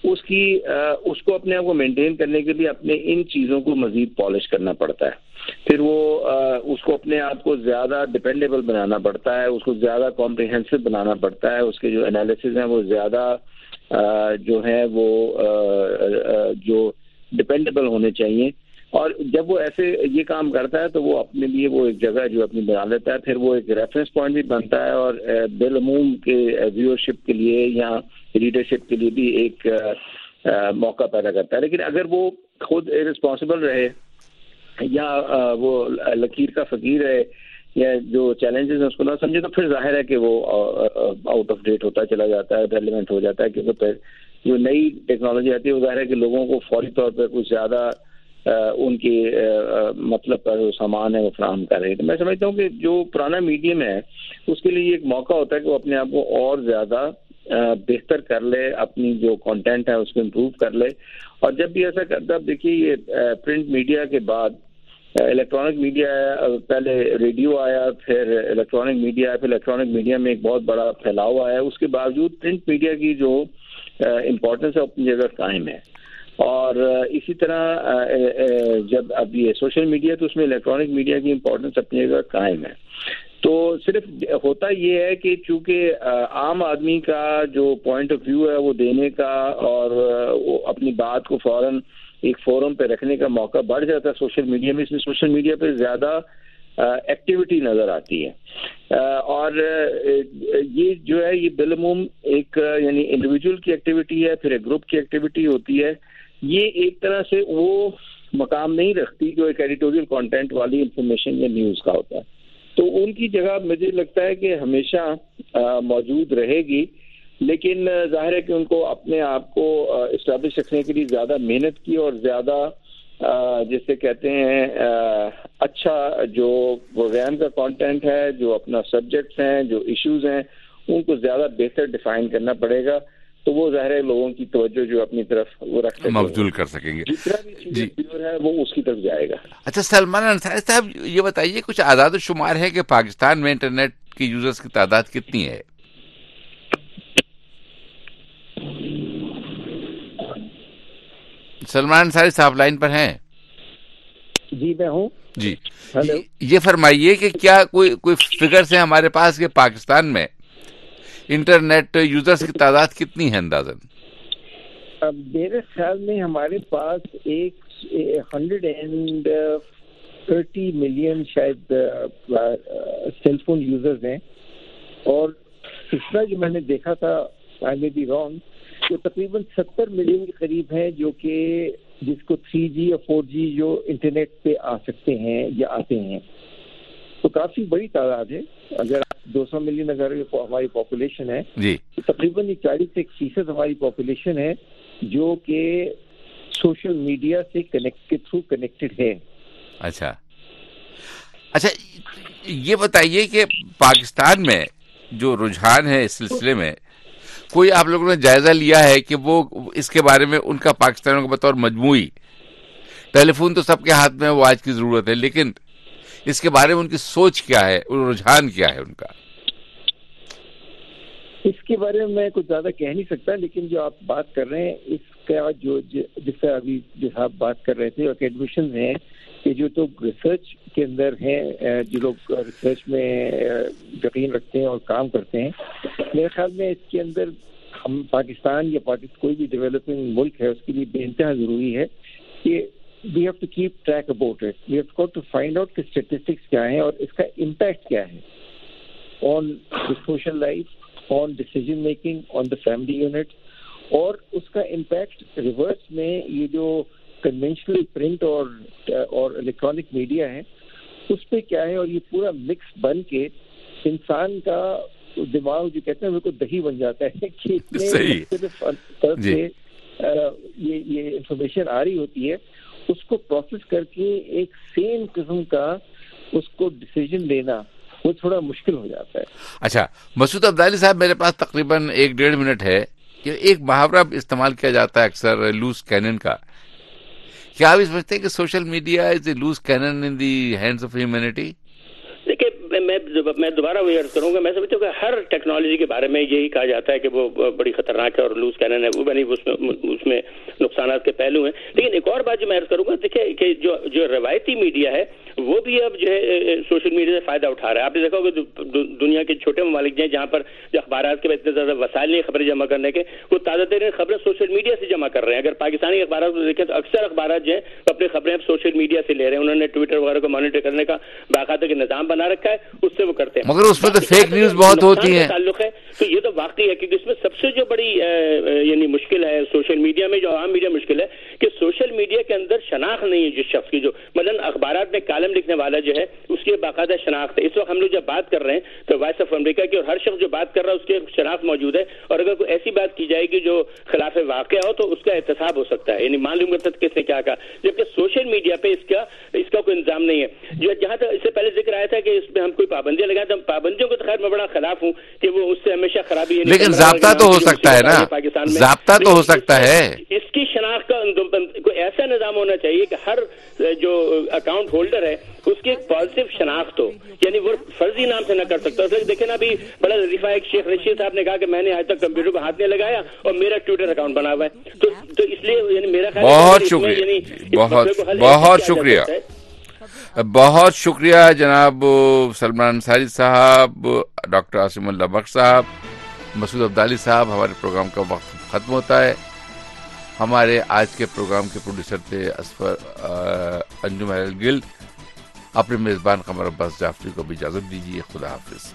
اس کو اپنے آپ کو مینٹین کرنے کے لیے اپنے ان چیزوں کو مزید پالش کرنا پڑتا ہے. پھر وہ اس کو اپنے آپ کو زیادہ ڈپینڈیبل بنانا پڑتا ہے, اس کو زیادہ کمپریہنسو بنانا پڑتا ہے, اس کے جو انالیسز ہیں وہ زیادہ جو ہیں وہ جو ڈپینڈیبل ہونے چاہیے. اور جب وہ ایسے یہ کام کرتا ہے تو وہ اپنے لیے وہ ایک جگہ جو اپنی بنا لیتا ہے, پھر وہ ایک ریفرنس پوائنٹ بھی بنتا ہے اور بالعموم کے ویورشپ کے لیے یا ریڈرشپ کے لیے بھی ایک موقع پیدا کرتا ہے. لیکن اگر وہ خود رسپانسبل رہے یا وہ لکیر کا فقیر ہے یا جو چیلنجز ہیں اس کو نہ سمجھے, تو پھر ظاہر ہے کہ وہ آؤٹ آف ڈیٹ ہوتا چلا جاتا ہے, ریلیونٹ ہو جاتا ہے, کیونکہ پھر جو نئی ٹیکنالوجی آتی ہے وہ ظاہر ہے کہ لوگوں کو فوری طور پہ کچھ زیادہ ان کی مطلب پر جو سامان ہے وہ فراہم کر رہی ہے. تو میں سمجھتا ہوں کہ جو پرانا میڈیم ہے اس کے لیے یہ ایک موقع ہوتا ہے کہ وہ اپنے آپ کو اور زیادہ بہتر کر لے, اپنی جو کانٹینٹ ہے اس کو امپروو کر لے. اور جب بھی ایسا کرتا ہے, دیکھیے یہ پرنٹ میڈیا کے بعد الیکٹرانک میڈیا ہے, پہلے ریڈیو آیا, پھر الیکٹرانک میڈیا آیا, پھر الیکٹرانک میڈیا میں ایک بہت بڑا پھیلاؤ آیا. اس کے باوجود پرنٹ میڈیا کی جو امپورٹنس ہے اپنی جگہ قائم ہے. اور اسی طرح جب اب یہ سوشل میڈیا تو اس میں الیکٹرانک میڈیا کی امپورٹنس اپنی جگہ قائم ہے. تو صرف ہوتا یہ ہے کہ چونکہ عام آدمی کا جو پوائنٹ آف ویو ہے وہ دینے کا اور وہ اپنی بات کو فوراً ایک فورم پہ رکھنے کا موقع بڑھ جاتا ہے سوشل میڈیا میں. اس میں سوشل میڈیا پہ زیادہ ایکٹیویٹی نظر آتی ہے, اور یہ جو ہے یہ بالعموم ایک یعنی انڈیویجول کی ایکٹیویٹی ہے, پھر ایک گروپ کی ایکٹیویٹی ہوتی ہے. یہ ایک طرح سے وہ مقام نہیں رکھتی جو ایک ایڈیٹوریل کانٹینٹ والی انفارمیشن یا نیوز کا ہوتا ہے. تو ان کی جگہ مجھے لگتا ہے کہ ہمیشہ موجود رہے گی, لیکن ظاہر ہے کہ ان کو اپنے آپ کو اسٹیبلش رکھنے کے لیے زیادہ محنت کی اور زیادہ جسے کہتے ہیں اچھا جو پروگرام کا کانٹینٹ ہے, جو اپنا سبجیکٹس ہیں, جو ایشوز ہیں, ان کو زیادہ بہتر ڈیفائن کرنا پڑے گا. تو وہ ظاہر ہے لوگوں کی توجہ جو اپنی طرف وہ رکھ سکیں, مبذول کر سکیں گے, جتنا بھی چیزیں پیور ہے وہ اس کی طرف جائے گا. اچھا سلمان انصاری صاحب, یہ بتائیے کچھ اعداد و شمار ہے کہ پاکستان میں انٹرنیٹ کی یوزرز کی تعداد کتنی ہے؟ سلمان انصاری صاحب لائن پر ہیں؟ جی میں ہوں. جی یہ فرمائیے کہ کیا کوئی فگرز ہیں ہمارے پاس کہ پاکستان میں انٹرنیٹ یوزرز کی تعداد کتنی ہے اندازاً؟ میرے خیال میں ہمارے پاس 130 ملین شاید سیل فون یوزرز ہیں, اور پچھلا جو میں نے دیکھا تھا آئی مے بی رانگ, تو تقریباً 70 ملین کے قریب ہیں جو کہ جس کو 3G یا 4G جو انٹرنیٹ پہ آ سکتے ہیں یا آتے ہیں. تو کافی بڑی تعداد ہے. اگر 200 ملین اگر ہماری پاپولیشن ہے جی, تو تقریباً 40% ہماری پاپولیشن ہے جو کہ سوشل میڈیا سے کنیکٹڈ ہے. اچھا یہ بتائیے کہ پاکستان میں جو رجحان ہے اس سلسلے میں, کوئی آپ لوگوں نے جائزہ لیا ہے کہ وہ اس کے بارے میں ان کا پاکستانیوں کو بطور مجموعی, ٹیلی فون تو سب کے ہاتھ میں وہ آج کی ضرورت ہے, لیکن اس کے بارے میں ان کی سوچ کیا ہے, رجحان کیا ہے ان کا؟ اس کے بارے میں کچھ زیادہ کہہ نہیں سکتا, لیکن جو آپ بات کر رہے ہیں اس کا جس سے ابھی جو آپ بات کر رہے تھے اکیڈمیشینز ہیں کہ جو تو ریسرچ کے اندر ہیں, جو لوگ ریسرچ میں یقین رکھتے ہیں اور کام کرتے ہیں, میرے خیال میں اس کے اندر ہم پاکستان یا کوئی بھی ڈیولپنگ ملک ہے اس کے لیے بے انتہا ضروری ہے کہ we have to keep track about it. We have got to find out کہ statistics کیا ہیں اور اس کا impact کیا ہے on the social life, on decision making, on the family unit, اور اس کا impact reverse میں یہ جو conventional print اور electronic media ہے اس پہ کیا ہے, اور یہ پورا مکس بن کے انسان کا دماغ جو کہتے ہیں وہ دہی بن جاتا ہے کہ اتنے مختلف طرف سے یہ انفارمیشن آ رہی ہوتی ہے, اس کو پروسیس کر کے ایک سیم قسم کا اس کو ڈیسیجن لینا وہ تھوڑا مشکل ہو جاتا ہے. اچھا مسعود عبدالی صاحب, میرے پاس تقریباً 1-1.5 منٹ ہے. ایک محاورہ استعمال کیا جاتا ہے اکثر لوز کینن کا, کیا آپ سمجھتے ہیں کہ social media is a loose cannon in the hands of humanity? دیکھیے میں دوبارہ وہ عرض کروں گا, میں سمجھتا ہوں کہ ہر ٹیکنالوجی کے بارے میں یہی کہا جاتا ہے کہ وہ بڑی خطرناک ہے اور لوز کینن ہے, وہ بنی اس میں نقصانات کے پہلو ہیں. لیکن ایک اور بات جو میں عرض کروں گا, دیکھیے کہ جو روایتی میڈیا ہے وہ بھی اب جو ہے سوشل میڈیا سے فائدہ اٹھا رہا ہے. آپ نے دیکھا ہوگا دنیا کے چھوٹے ممالک ہیں جہاں پر جو اخبارات کے اتنے زیادہ وسائل نہیں خبریں جمع کرنے کے, وہ تازہ ترین خبریں سوشل میڈیا سے جمع کر رہے ہیں. اگر پاکستانی اخبارات کو دیکھیں تو اکثر اخبارات جو ہیں اپنی خبریں اب سوشل میڈیا سے لے رہے ہیں. انہوں نے ٹویٹر وغیرہ کو مانیٹر کرنے کا باقاعدہ کے نظام بنا رکھا ہے, اس سے وہ کرتے ہیں. مگر اس میں تو فیک نیوز بہت ہوتی ہے. تعلق ہے تو یہ تو واقعی ہے کہ اس میں سب سے جو بڑی یعنی مشکل ہے سوشل میڈیا میں, جو عام میڈیا مشکل ہے کہ سوشل میڈیا کے اندر شناخت نہیں ہے جس شخص کی. جو مثلا اخبارات میں کالم لکھنے والا جو ہے اس کی باقاعدہ شناخت ہے. اس وقت ہم لوگ جب بات کر رہے ہیں تو وائس آف امریکہ کی, اور ہر شخص جو بات کر رہا ہے اس کی شناخت موجود ہے, اور اگر کوئی ایسی بات کی جائے گی جو خلاف واقعہ ہو تو اس کا احتساب ہو سکتا ہے, یعنی معلوم کرتا ہے کس نے کیا کہا. جبکہ سوشل میڈیا پہ اس کا کوئی انتظام نہیں ہے. جو جہاں تک اس سے پہلے ذکر آیا تھا کہ اس میں ہم کوئی پابندیاں لگائیں, تو پابندیوں کو تو خیر میں بڑا خلاف ہوں کہ وہ اس سے ہمیشہ خرابی ہے. لیکن ضابطہ تو ہو سکتا ہے نا, ضابطہ تو ہو سکتا ہے. اس کی شناخت کا کوئی ایسا نظام ہونا چاہیے کہ ہر جو اکاؤنٹ ہولڈر ہے اس کی ایک پازیٹیو شناخت ہو, یعنی وہ فرضی نام سے نہ کر سکتا. دیکھیں نا ابھی بڑا لطیفہ ایک شیخ رشید صاحب نے کہا کہ میں نے آج تک کمپیوٹر کو ہاتھ نہیں لگایا اور میرا ٹویٹر اکاؤنٹ بنا ہوا ہے. تو اس لیے یعنی میرا خیال بہت شکریہ, بہت شکریہ, بہت شکریہ جناب سلمان انصاری صاحب, ڈاکٹر عاصم اللہ بخش صاحب, مسعود عبدالی صاحب. ہمارے پروگرام کا وقت ختم ہوتا ہے. ہمارے آج کے پروگرام کے پروڈیوسر تھے اسفر انجم گل. اپنے میزبان قمر عباس جعفری کو بھی اجازت دیجیے. خدا حافظ.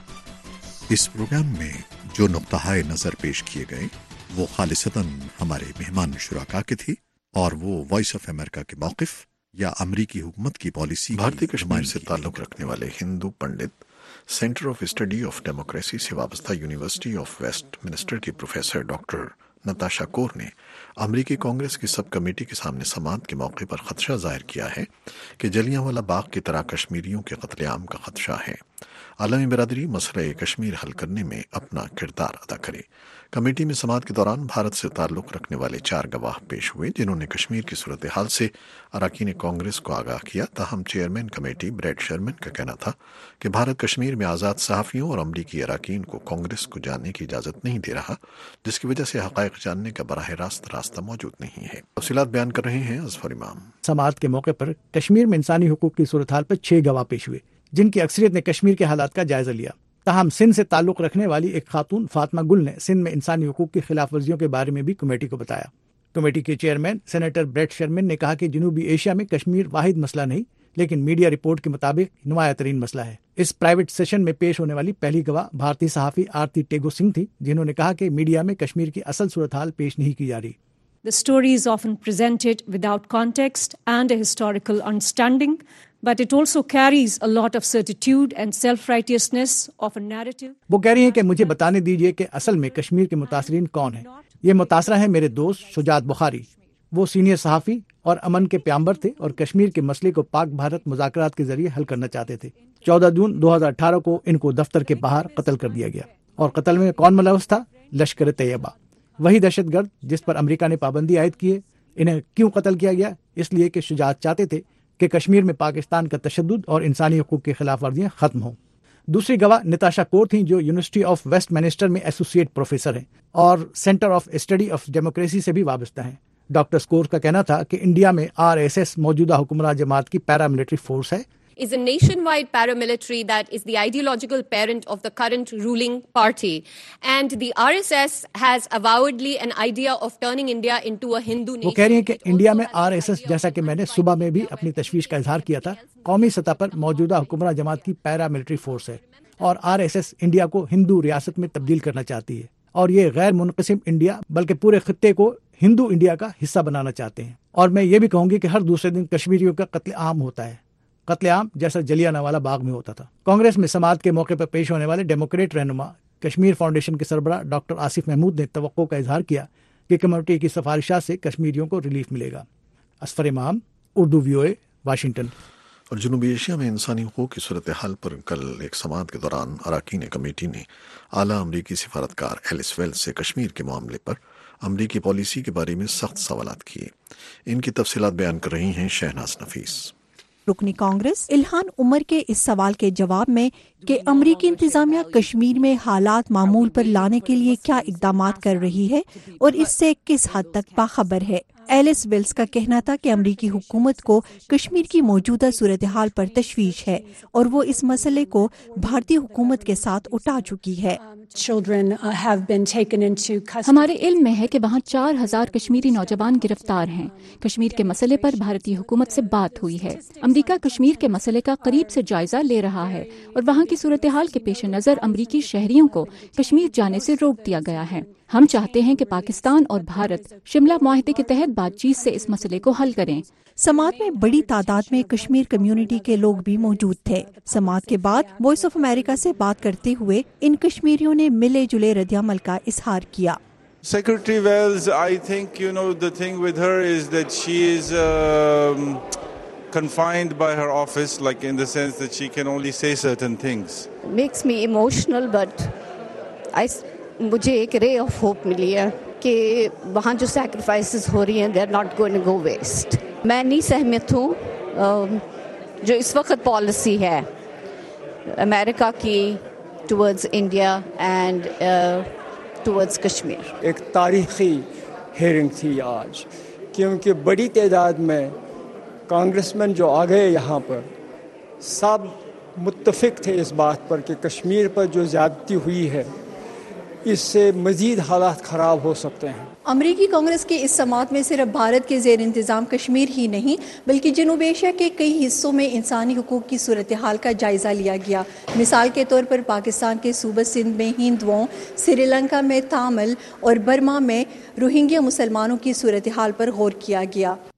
اس پروگرام میں جو نقطۂ نظر پیش کیے گئے وہ خالصتاً ہمارے مہمان شرکاء کے تھی اور وہ وائس آف امریکہ کے موقف یا امریکی حکومت کی پالیسی. بھارتی کشمیر سے تعلق رکھنے والے Hindu Pandit center of study of democracy سے وابستہ یونیورسٹی آف ویسٹ منسٹر کی پروفیسر ڈاکٹر نتاشا کور نے امریکی کانگریس کی سب کمیٹی کے سامنے سماعت کے موقع پر خدشہ ظاہر کیا ہے کہ جلیانوالہ باغ کی طرح کشمیریوں کے قتل عام کا خدشہ ہے. عالمی برادری مسئلہ کشمیر حل کرنے میں اپنا کردار ادا کرے. کمیٹی میں سماعت کے دوران بھارت سے تعلق رکھنے والے 4 گواہ پیش ہوئے جنہوں نے کشمیر کی صورتحال سے اراکین کانگریس کو آگاہ کیا. تاہم چیئرمین کمیٹی بریڈ شرمن کا کہنا تھا کہ بھارت کشمیر میں آزاد صحافیوں اور امریکی اراکین کو کانگریس کو جاننے کی اجازت نہیں دے رہا، جس کی وجہ سے حقائق جاننے کا براہ راست راستہ موجود نہیں ہے. تفصیلات بیان کر رہے ہیں اظفر امام. سماعت کے موقع پر کشمیر میں انسانی حقوق کی صورتحال پر 6 گواہ پیش ہوئے جن کی اکثریت نے کشمیر کے حالات کا جائزہ لیا. تاہم سندھ سے تعلق رکھنے والی ایک خاتون فاطمہ گل نے سندھ میں انسانی حقوق کی خلاف ورزیوں کے بارے میں بھی کمیٹی کو بتایا. کمیٹی کے چیئرمین سینیٹر بریڈ شرمن نے کہا کہ جنوبی ایشیا میں کشمیر واحد مسئلہ نہیں لیکن میڈیا رپورٹ کے مطابق نمایاں ترین مسئلہ ہے. اس پرائیویٹ سیشن میں پیش ہونے والی پہلی گواہ بھارتی صحافی آرتی ٹیگو سنگھ تھی جنہوں نے کہا کہ میڈیا میں کشمیر کی اصل صورتحال پیش نہیں کی جا رہی. The story is often presented without context and a historical understanding, but it also carries a lot of certitude and self-righteousness of a narrative. وہ کہہ رہی ہیں کہ مجھے بتانے دیجئے کہ اصل میں کشمیر کے متاثرین کون ہیں. یہ متاثرہ ہے میرے دوست شجاعت بخاری. وہ سینئر صحافی اور امن کے پیامبر تھے اور کشمیر کے مسئلے کو پاک بھارت مذاکرات کے ذریعے حل کرنا چاہتے تھے. 14 جون 2018 کو ان کو دفتر کے باہر قتل کر دیا گیا. اور قتل میں کون ملوث تھا؟ لشکر طیبہ، وہی دہشت گرد جس پر امریکہ نے پابندی عائد کی ہے. انہیں کیوں قتل کیا گیا؟ اس لیے کہ شجاعت چاہتے تھے کہ کشمیر میں پاکستان کا تشدد اور انسانی حقوق کی خلاف ورزیاں ختم ہوں. دوسری گواہ نتاشا کور تھیں جو یونیورسٹی آف ویسٹ منسٹر میں ایسوسیٹ پروفیسر ہیں اور center of study of democracy سے بھی وابستہ ہیں. ڈاکٹر کور کا کہنا تھا کہ انڈیا میں RSS موجودہ حکمراں جماعت کی پیراملٹری فورس ہے. is a nationwide paramilitary that is the ideological parent of the current ruling party, and the RSS has avowedly an idea of turning India into a Hindu nation. وہ کہہ رہی ہیں کہ انڈیا میں RSS، جیسا کہ میں نے صبح میں بھی اپنی تشویش کا اظہار کیا تھا، قومی سطح پر موجودہ حکمراں جماعت کی پیراملٹری فورس ہے اور RSS انڈیا کو ہندو ریاست میں تبدیل کرنا چاہتی ہے اور یہ غیر منقسم انڈیا بلکہ پورے خطے کو ہندو انڈیا کا حصہ بنانا چاہتے ہیں. اور میں یہ بھی کہوں گی کہ ہر دوسرے دن کشمیریوں کا قتل عام ہوتا ہے، قتل عام جیسا جلیانوالہ باغ میں ہوتا تھا. کانگریس میں سماعت کے موقع پر پیش ہونے والے ڈیموکریٹ رہنما کشمیر فاؤنڈیشن کے سربراہ ڈاکٹر آصف محمود نے توقع کا اظہار کیا کہ کمیٹی کی سفارشات سے کشمیریوں کو ریلیف ملے گا. اسفر امام، اردو VOA، واشنگٹن. اور جنوبی ایشیا میں انسانی حقوق کی صورتحال پر کل ایک سماعت کے دوران اراکین کمیٹی نے اعلیٰ امریکی سفارتکار ایلس ویلز سے کشمیر کے معاملے پر امریکی پالیسی کے بارے میں سخت سوالات کیے. ان کی تفصیلات بیان کر رہی ہیں شہناز نفیس. رکنی کانگریس الہان عمر کے اس سوال کے جواب میں کہ امریکی انتظامیہ کشمیر میں حالات معمول پر لانے کے لیے کیا اقدامات کر رہی ہے اور اس سے کس حد تک باخبر ہے، ایلس ویلز کا کہنا تھا کہ امریکی حکومت کو کشمیر کی موجودہ صورتحال پر تشویش ہے اور وہ اس مسئلے کو بھارتی حکومت کے ساتھ اٹھا چکی ہے. ہمارے علم میں ہے کہ وہاں 4000 کشمیری نوجوان گرفتار ہیں. کشمیر کے مسئلے پر بھارتی حکومت سے بات ہوئی ہے. امریکہ کشمیر کے مسئلے کا قریب سے جائزہ لے رہا ہے اور وہاں کی صورتحال کے پیش نظر امریکی شہریوں کو کشمیر جانے سے روک دیا گیا ہے. ہم چاہتے ہیں کہ پاکستان اور بھارت شملہ معاہدے کے تحت بات چیت سے اس مسئلے کو حل کریں. سماعت میں بڑی تعداد میں کشمیر کمیونٹی کے لوگ بھی موجود تھے. سماعت کے بعد وائس آف امریکہ سے بات کرتے ہوئے ان کشمیریوں نے ملے جلے رد عمل کا اظہار کیا. Secretary Wells, I think the thing with her is that she is confined by her office, like in the sense that she can only say certain things. Makes me emotional, but مجھے ایک رے of hope ملی ہے کہ وہاں جو sacrifices ہو رہی ہیں they are not going to go waste. میں نہیں سہمت ہوں جو اس وقت پالیسی ہے امریکہ کی towards India and towards Kashmir. ایک تاریخی ہیئرنگ تھی آج، کیونکہ بڑی تعداد میں کانگریس مین جو آ گئے یہاں پر سب متفق تھے اس بات پر کہ کشمیر پر جو زیادتی ہوئی ہے اس سے مزید حالات خراب ہو سکتے ہیں۔ امریکی کانگریس کی اس سماعت میں صرف بھارت کے زیر انتظام کشمیر ہی نہیں بلکہ جنوب ایشیا کے کئی حصوں میں انسانی حقوق کی صورتحال کا جائزہ لیا گیا۔ مثال کے طور پر پاکستان کے صوبہ سندھ میں ہندوؤں، سری لنکا میں تامل اور برما میں روہنگیا مسلمانوں کی صورتحال پر غور کیا گیا۔